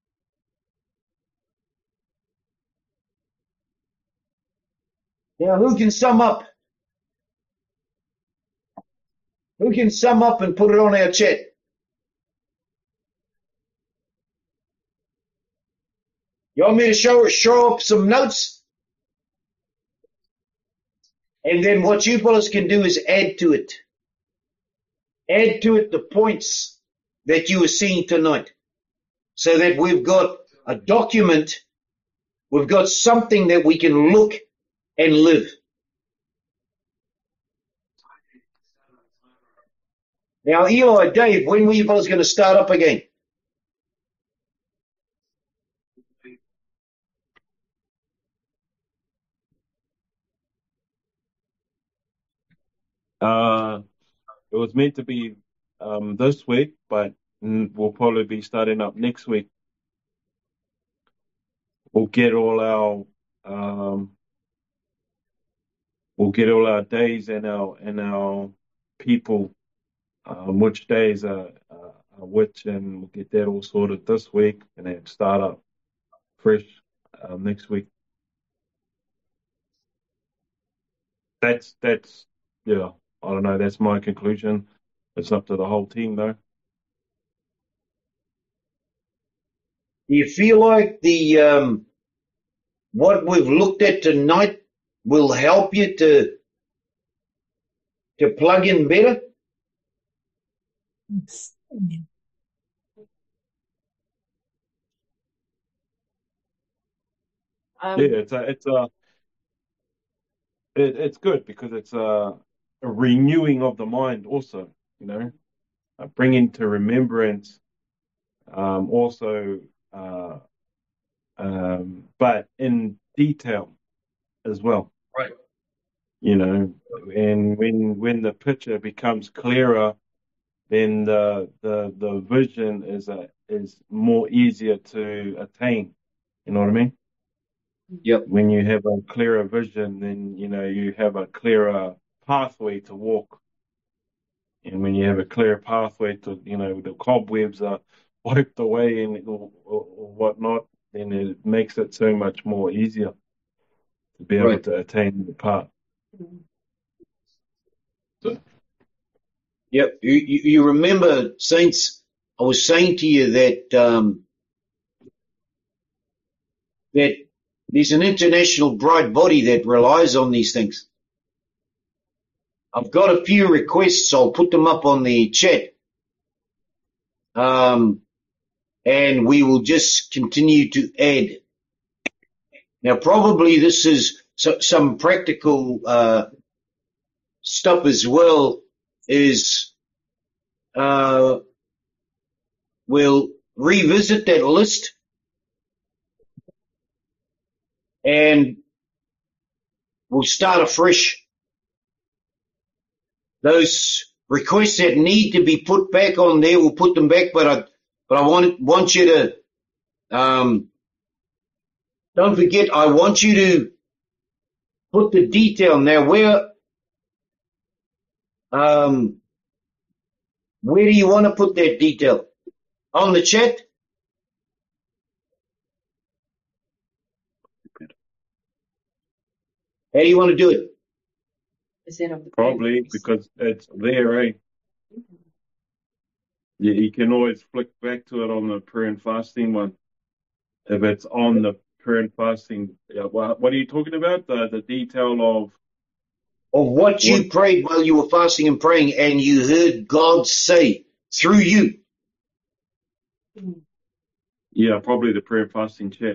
Now who can sum up? Who can sum up and put it on our chat? You want me to show up some notes? And then what you fellas can do is add to it. Add to it the points that you were seeing tonight. So that we've got a document, we've got something that we can look and live. Now, Eli, Dave, when were you fellas going to start up again? It was meant to be this week, but we'll probably be starting up next week. We'll get all our days and our people, which days are which, and we'll get that all sorted this week, and then start up fresh next week. That's yeah. I don't know. That's my conclusion. It's up to the whole team, though. Do you feel like the what we've looked at tonight will help you to plug in better? Yes. Amen. Yeah, it's good because it's a renewing of the mind, also. You know, bringing to remembrance, also, but in detail as well. Right. You know, and when the picture becomes clearer, then the vision is more easier to attain. You know what I mean? Yep. When you have a clearer vision, then you have a clearer pathway to walk. And when you have a clear pathway to, the cobwebs are wiped away and or whatnot, then it makes it so much more easier to be able to attain the path. So. Yep. You remember, saints, I was saying to you that that there's an international bright body that relies on these things. I've got a few requests. I'll put them up on the chat. And we will just continue to add. Now, probably this is some practical stuff as well, is we'll revisit that list and we'll start afresh. Those requests that need to be put back on there, we'll put them back, but I want you to, don't forget, I want you to put the detail. Now, where do you want to put that detail? On the chat? How do you want to do it? Probably because it's there, eh? You can always flick back to it on the prayer and fasting one. If it's on the prayer and fasting, what are you talking about? The detail of what you prayed while you were fasting and praying, and you heard God say through you. Yeah, probably the prayer and fasting chat.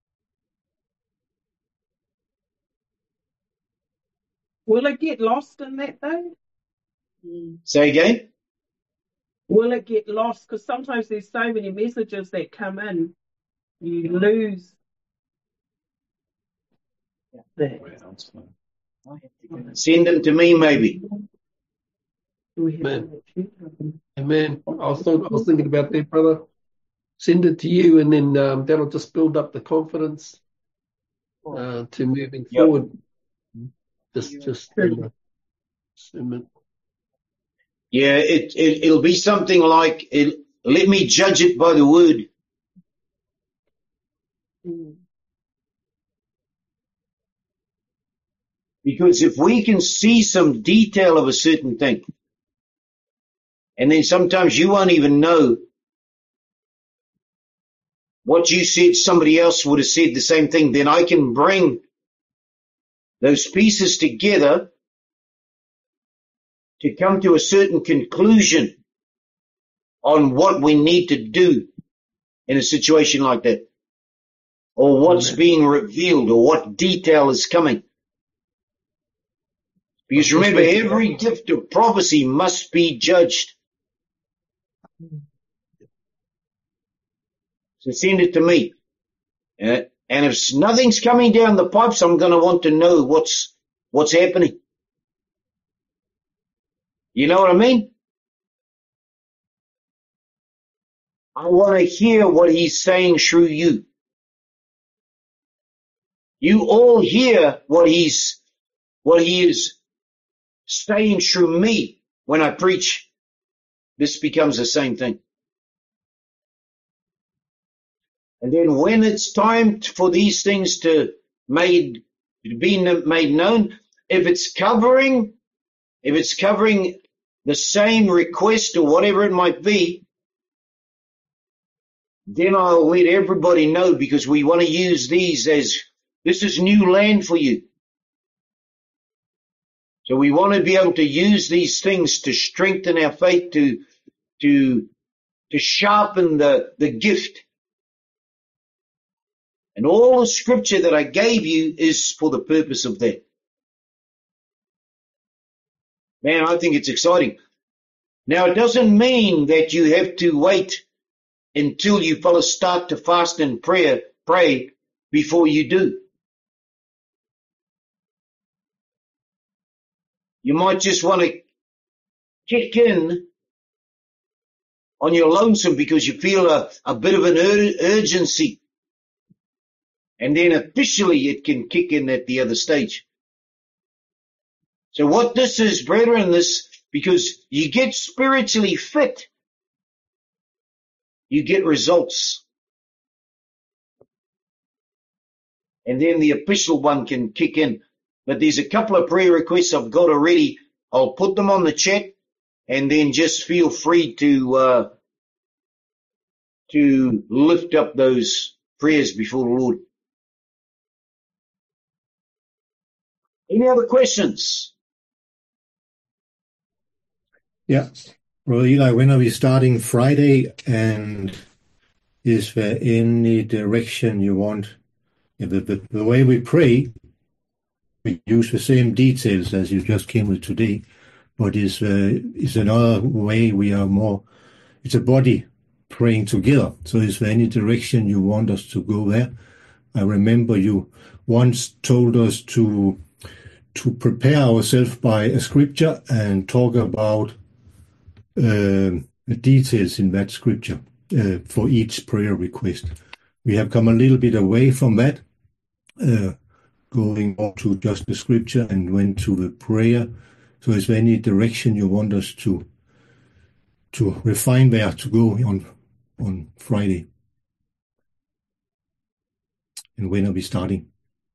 Will it get lost in that though? Say again? Will it get lost? Because sometimes there's so many messages that come in, you lose that. Send them to me, maybe. Amen. Amen. I was thinking about that, brother. Send it to you, and then that'll just build up the confidence to moving forward. Just Yeah, it'll be something like, let me judge it by the word. Because if we can see some detail of a certain thing, and then sometimes you won't even know what you said, somebody else would have said the same thing, then I can bring those pieces together to come to a certain conclusion on what we need to do in a situation like that, or what's being revealed, or what detail is coming. Because remember, every gift of prophecy must be judged. So send it to me. And if nothing's coming down the pipes, I'm going to want to know what's happening. You know what I mean? I want to hear what he's saying through you. You all hear what he is saying through me when I preach. This becomes the same thing. And then when it's time for these things to be made known, if it's covering the same request or whatever it might be, then I'll let everybody know, because we want to use these as, this is new land for you. So we want to be able to use these things to strengthen our faith, to sharpen the gift. And all the scripture that I gave you is for the purpose of that. Man, I think it's exciting. Now, it doesn't mean that you have to wait until you fellas start to fast and pray before you do. You might just want to kick in on your lonesome because you feel a bit of an urgency. And then officially it can kick in at the other stage. So what this is, brethren, because you get spiritually fit, you get results. And then the official one can kick in. But there's a couple of prayer requests I've got already. I'll put them on the chat, and then just feel free to lift up those prayers before the Lord. Any other questions? Yeah. Brother Eli, when are we starting Friday? And is there any direction you want? The way we pray, we use the same details as you just came with today, but is another way we are more, it's a body praying together. So is there any direction you want us to go there? I remember you once told us to prepare ourselves by a scripture and talk about the details in that scripture for each prayer request. We have come a little bit away from that, going on to just the scripture and went to the prayer. So is there any direction you want us to refine where to go on Friday? And when are we starting?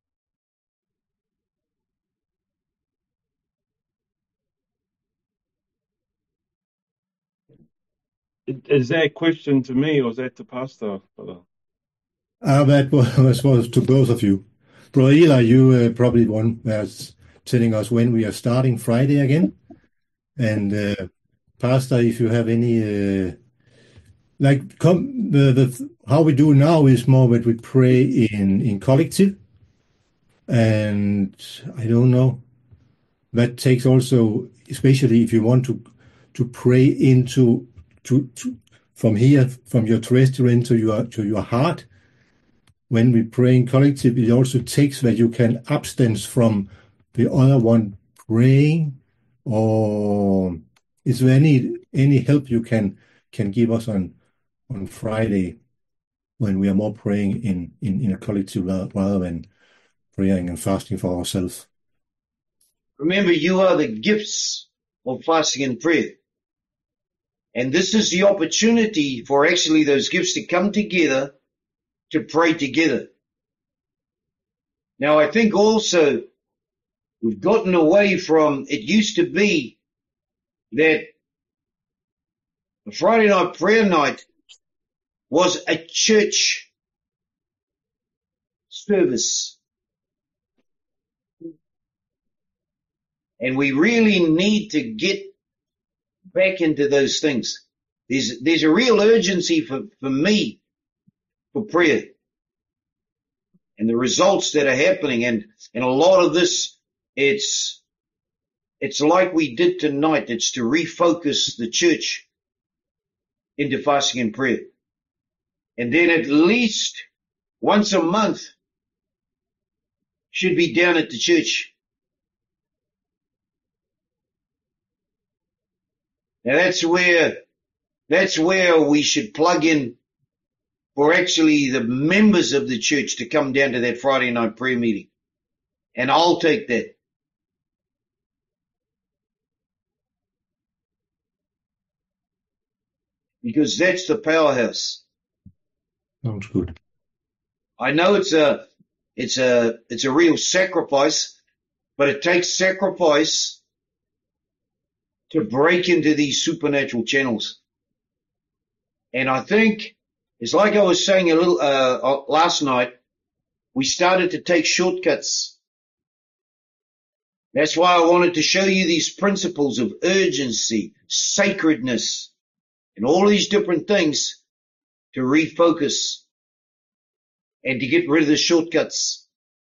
Is that a question to me or is that to Pastor? That was to both of you. Brother Eli, you probably one that's telling us when we are starting Friday again. And Pastor, if you have any, how we do now is more that we pray in collective. And I don't know, that takes also, especially if you want to pray into from here, from your terrestrial into your heart. When we pray in collective, it also takes that you can abstain from the other one praying. Or is there any help you can give us on Friday when we are more praying in a collective rather than praying and fasting for ourselves? Remember, you are the gifts of fasting and prayer. And this is the opportunity for actually those gifts to come together to pray together. Now, I think also we've gotten away from, it used to be that the Friday night prayer night was a church service. And we really need to get back into those things. There's a real urgency for me for prayer and the results that are happening. And a lot of this, it's like we did tonight. It's to refocus the church into fasting and prayer. And then at least once a month should be down at the church. Now that's where we should plug in for actually the members of the church to come down to that Friday night prayer meeting. And I'll take that. Because that's the powerhouse. Sounds good. I know it's a real sacrifice, but it takes sacrifice to break into these supernatural channels. And I think it's like I was saying a little last night, we started to take shortcuts. That's why I wanted to show you these principles of urgency, sacredness, and all these different things to refocus and to get rid of the shortcuts.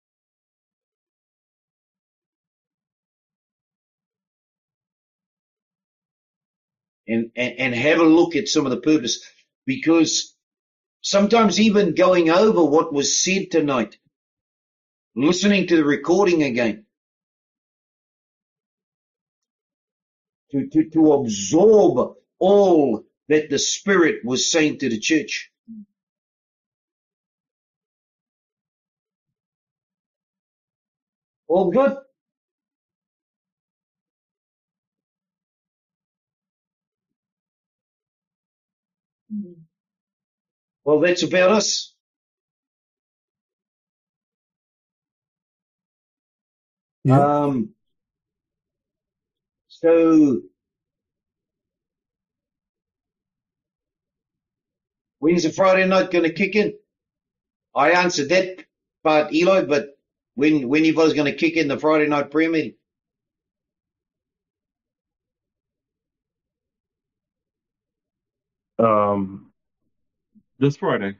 And have a look at some of the purpose, because sometimes even going over what was said tonight, listening to the recording again, to absorb all that the Spirit was saying to the church. All good? Well, that's about us. Yeah. So when's the Friday night going to kick in? I answered that part, Eli, but when you guys going to kick in the Friday night prayer meeting? This Friday.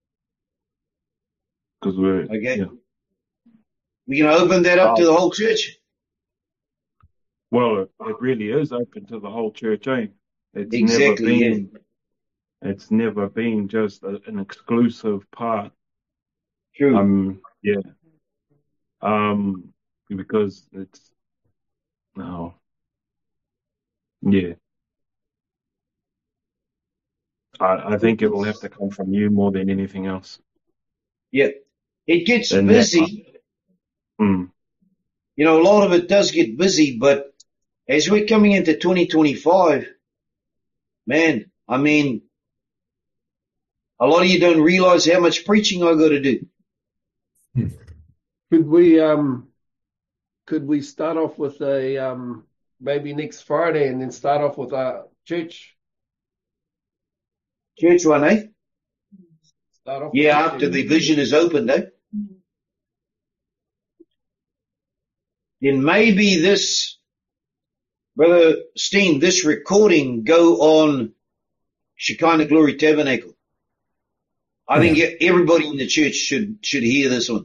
Because we're, Okay. yeah. We're going to open that up to the whole church? Well, it really is open to the whole church, eh? It's Exactly, it's never been just an exclusive part. True. Yeah. Because it's, no. Yeah. I think it will have to come from you more than anything else. Yeah. It gets And busy. You know, a lot of it does get busy, but as we're coming into 2025, man, I mean, a lot of you don't realize how much preaching I got to do. Could we start off with a maybe next Friday and then start off with our church one, eh? Start off Yeah, with after the vision is opened, eh? Then maybe this, Brother Steen, this recording go on Shekinah Glory Tabernacle. I think everybody in the church should hear this one.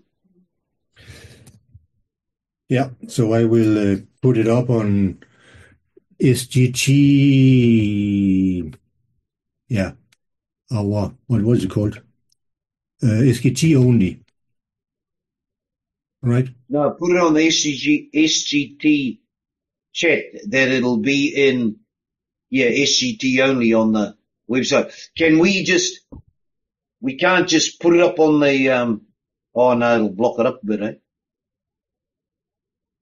Yeah, so I will put it up on SGT. Yeah, our, what was it called? SGT only. Right? No, put it on the SGT chat, that it'll be in, SGT only on the website. We can't just put it up on the, oh no, it'll block it up a bit, eh?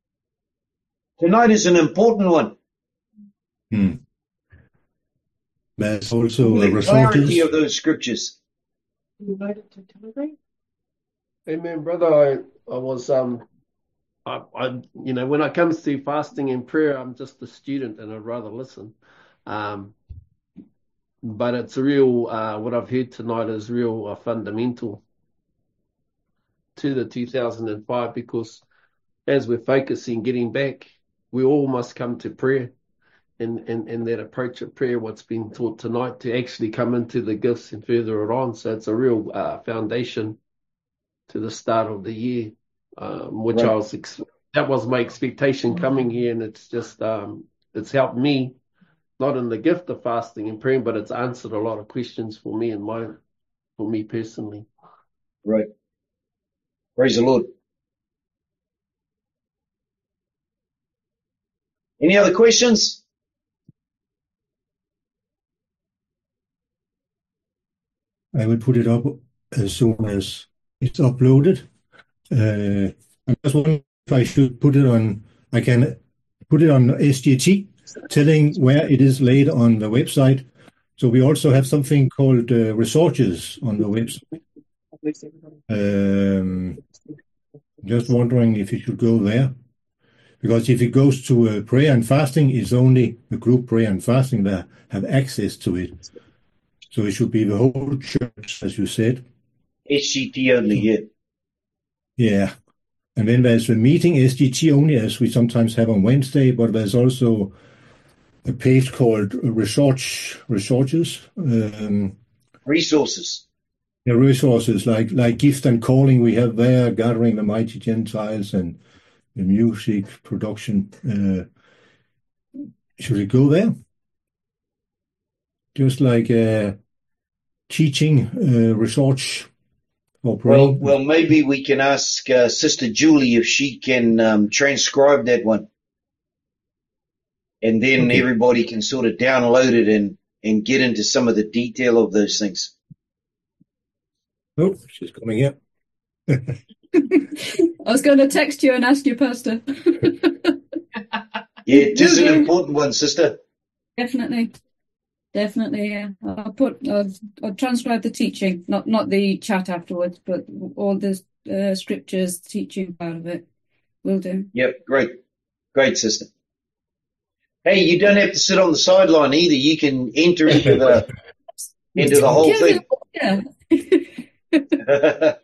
Tonight is an important one. There's also The clarity resources. of those scriptures. Amen, brother. I was when it comes to fasting and prayer, I'm just a student and I'd rather listen. But it's a real what I've heard tonight is real fundamental to the 2005, because as we're focusing getting back, we all must come to prayer. And that approach of prayer, what's been taught tonight, to actually come into the gifts and further it on. So it's a real foundation to the start of the year, which Right. that was my expectation coming here, and it's just it's helped me, not in the gift of fasting and praying, but it's answered a lot of questions for me personally. Right. Praise the Lord. Any other questions? I will put it up as soon as it's uploaded. I'm just wondering if I should put it on. I can put it on SGT, telling where it is laid on the website. So we also have something called resources on the website. Just wondering if you should go there, because if it goes to prayer and fasting, it's only the group prayer and fasting that have access to it. So it should be the whole church, as you said. SGT only, yeah. Yeah. And then there's the meeting, SGT only, as we sometimes have on Wednesday, but there's also a page called resources. Resources. The resources like gift and calling we have there, gathering the mighty Gentiles, and the music production. Should it go there? Just like teaching research for praying. Well, maybe we can ask Sister Julie if she can transcribe that one, and then everybody can sort of download it and get into some of the detail of those things. Oh, she's coming here. I was going to text you and ask you, Pastor. Yeah, it is an important one, sister. Definitely, yeah. I'll transcribe the teaching, not the chat afterwards, but all the scriptures, teaching part of it. Will do. Yep, great, sister. Hey, you don't have to sit on the sideline either. You can enter into the whole thing. Yeah.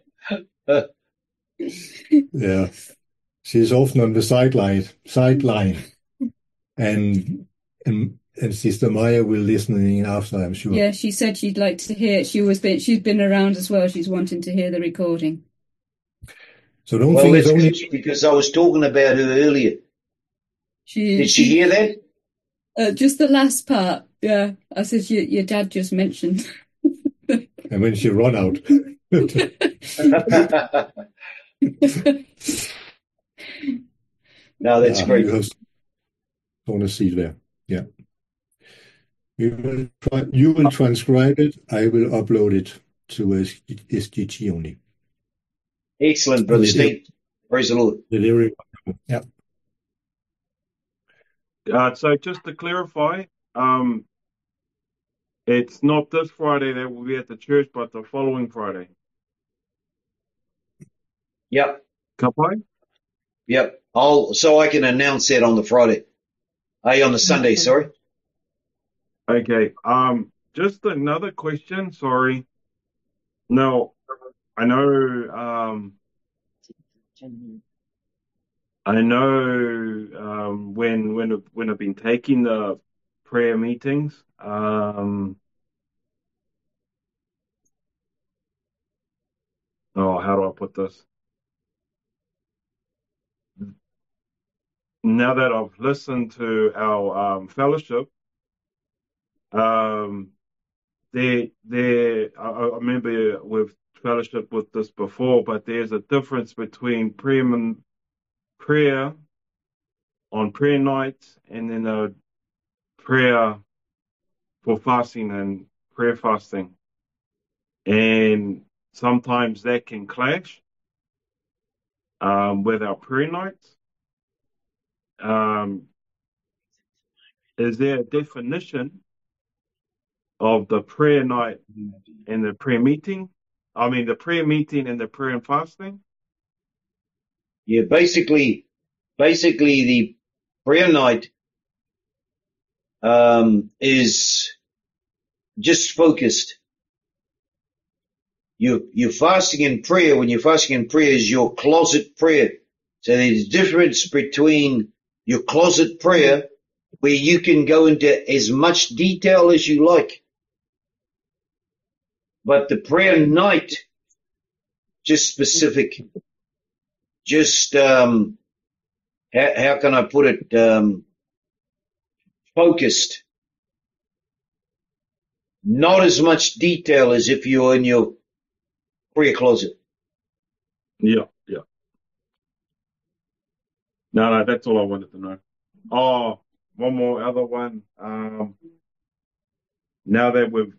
Yeah, she's often on the sideline, and Sister Maya will listen after, I'm sure. Yeah, she said she'd like to hear. She's been around as well. She's wanting to hear the recording. So don't think it's only because I was talking about her earlier. Did she hear that? Just the last part. Yeah, I said your dad just mentioned. And when she run out. No, that's great. I want to see there. Yeah. You will transcribe it. I will upload it to SGT only. Excellent, Brother Steve. Praise the Lord. Delivery. Yeah. So just to clarify, it's not this Friday that we'll be at the church, but the following Friday. Yep. Kapai? Yep. So I can announce that on the Friday. On the Sunday, sorry. Okay. Just another question. Sorry. Now, I know when I've been taking the prayer meetings, how do I put this? Now that I've listened to our fellowship, I remember we've fellowship with this before, but there's a difference between prayer on prayer nights and then a prayer for fasting and prayer fasting. And sometimes that can clash with our prayer nights. Is there a definition of the prayer night and the prayer meeting? I mean, the prayer meeting and the prayer and fasting? Yeah, basically the prayer night is just focused. You're fasting in prayer. When you're fasting in prayer is your closet prayer. So there's a difference between your closet prayer, where you can go into as much detail as you like, but the prayer night, just specific, just how can I put it? Focused. Not as much detail as if you're in your prayer closet. Yeah. No, that's all I wanted to know. Oh, one more other one. Now that we've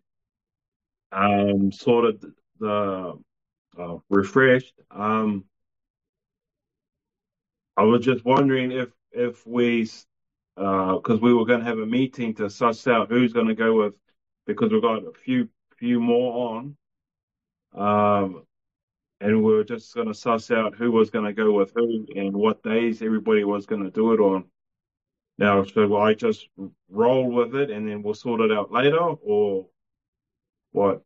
sorted the refreshed, I was just wondering if we, because we were going to have a meeting to suss out who's going to go with, because we've got a few more on, and we were just going to suss out who was going to go with who and what days everybody was going to do it on. Now, should I just roll with it and then we'll sort it out later, or what?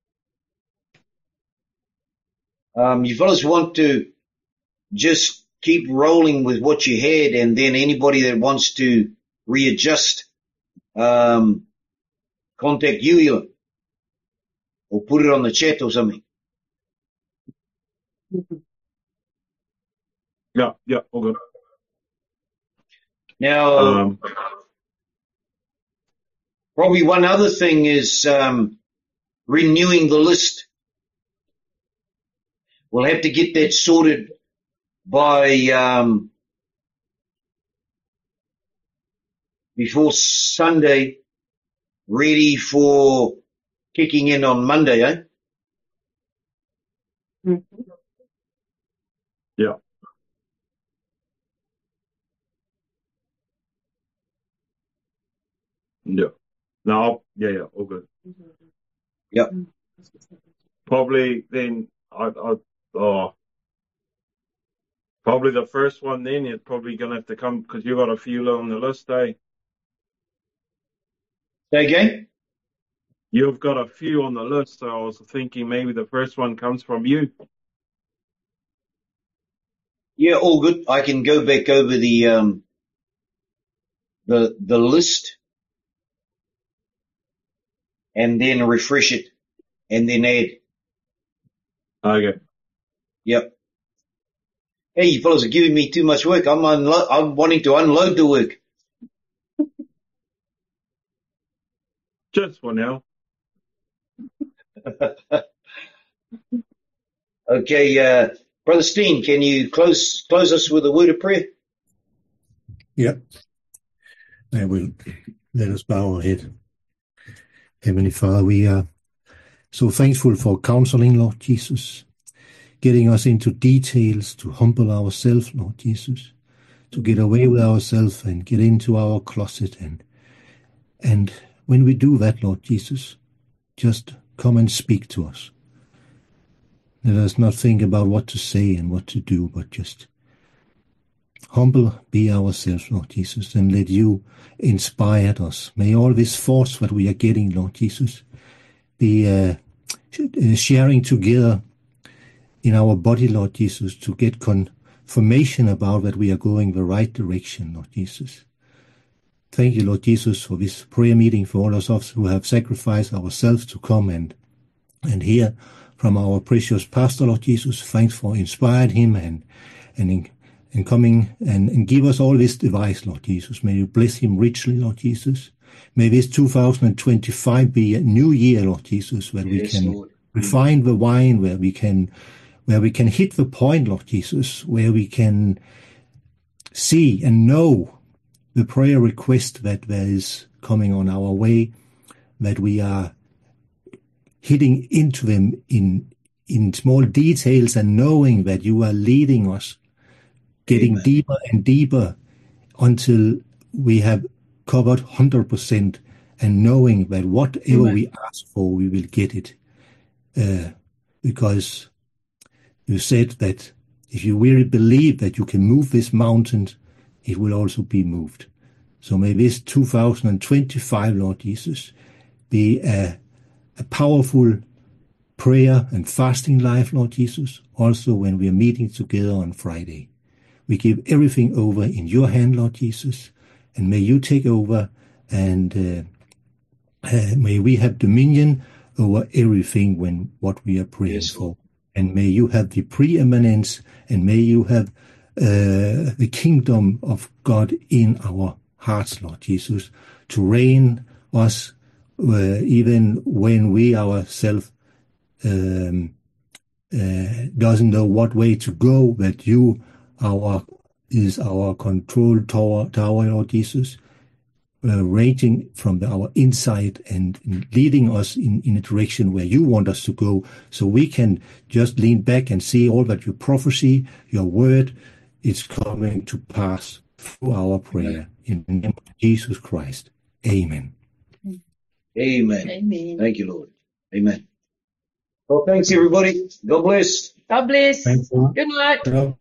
You fellas want to just keep rolling with what you had, and then anybody that wants to readjust, contact you or put it on the chat or something. Yeah, all good. Now, probably one other thing is renewing the list. We'll have to get that sorted by before Sunday, ready for kicking in on Monday, eh? Yeah. No, yeah, all good. Yep. Probably then probably the first one then you're probably gonna have to come because you got a few on the list, eh? Say again? You've got a few on the list, so I was thinking maybe the first one comes from you. Yeah, all good. I can go back over the list and then refresh it and then add. Okay. Yep. Hey, you fellas are giving me too much work. I'm wanting to unload the work. Just for now. Okay, Brother Steen, can you close us with a word of prayer? Yep. I will. Let us bow our head. Heavenly Father, we are so thankful for counseling, Lord Jesus, getting us into details to humble ourselves, Lord Jesus, to get away with ourselves and get into our closet. And when we do that, Lord Jesus, just come and speak to us. Let us not think about what to say and what to do, but just humble be ourselves, Lord Jesus, and let you inspire us. May all this force that we are getting, Lord Jesus, be sharing together in our body, Lord Jesus, to get confirmation about that we are going the right direction, Lord Jesus. Thank you, Lord Jesus, for this prayer meeting, for all of us who have sacrificed ourselves to come and hear from our precious pastor, Lord Jesus. Thanks for inspiring him and coming and give us all this device, Lord Jesus. May you bless him richly, Lord Jesus. May this 2025 be a new year, Lord Jesus, where we can refine the wine, where we can hit the point, Lord Jesus, where we can see and know the prayer request that there is coming on our way, that we are hitting into them in small details and knowing that you are leading us, getting Amen. Deeper and deeper until we have covered 100% and knowing that whatever Amen. we ask for, we will get it. Because you said that if you really believe that you can move this mountain, it will also be moved. So may this 2025, Lord Jesus, be a powerful prayer and fasting life, Lord Jesus, also when we are meeting together on Friday. We give everything over in your hand, Lord Jesus, and may you take over, and may we have dominion over everything what we are praying for. And may you have the preeminence, and may you have the kingdom of God in our hearts, Lord Jesus, to reign us even when we ourselves doesn't know what way to go, that you is our control tower, Lord Jesus, raging from our inside and leading us in a direction where you want us to go, so we can just lean back and see all that your prophecy, your word, is coming to pass through our prayer. In the name of Jesus Christ. Amen. Amen. Amen. Thank you, Lord. Amen. Well, thanks, everybody. God bless. God bless. Thank you. Good night. Hello.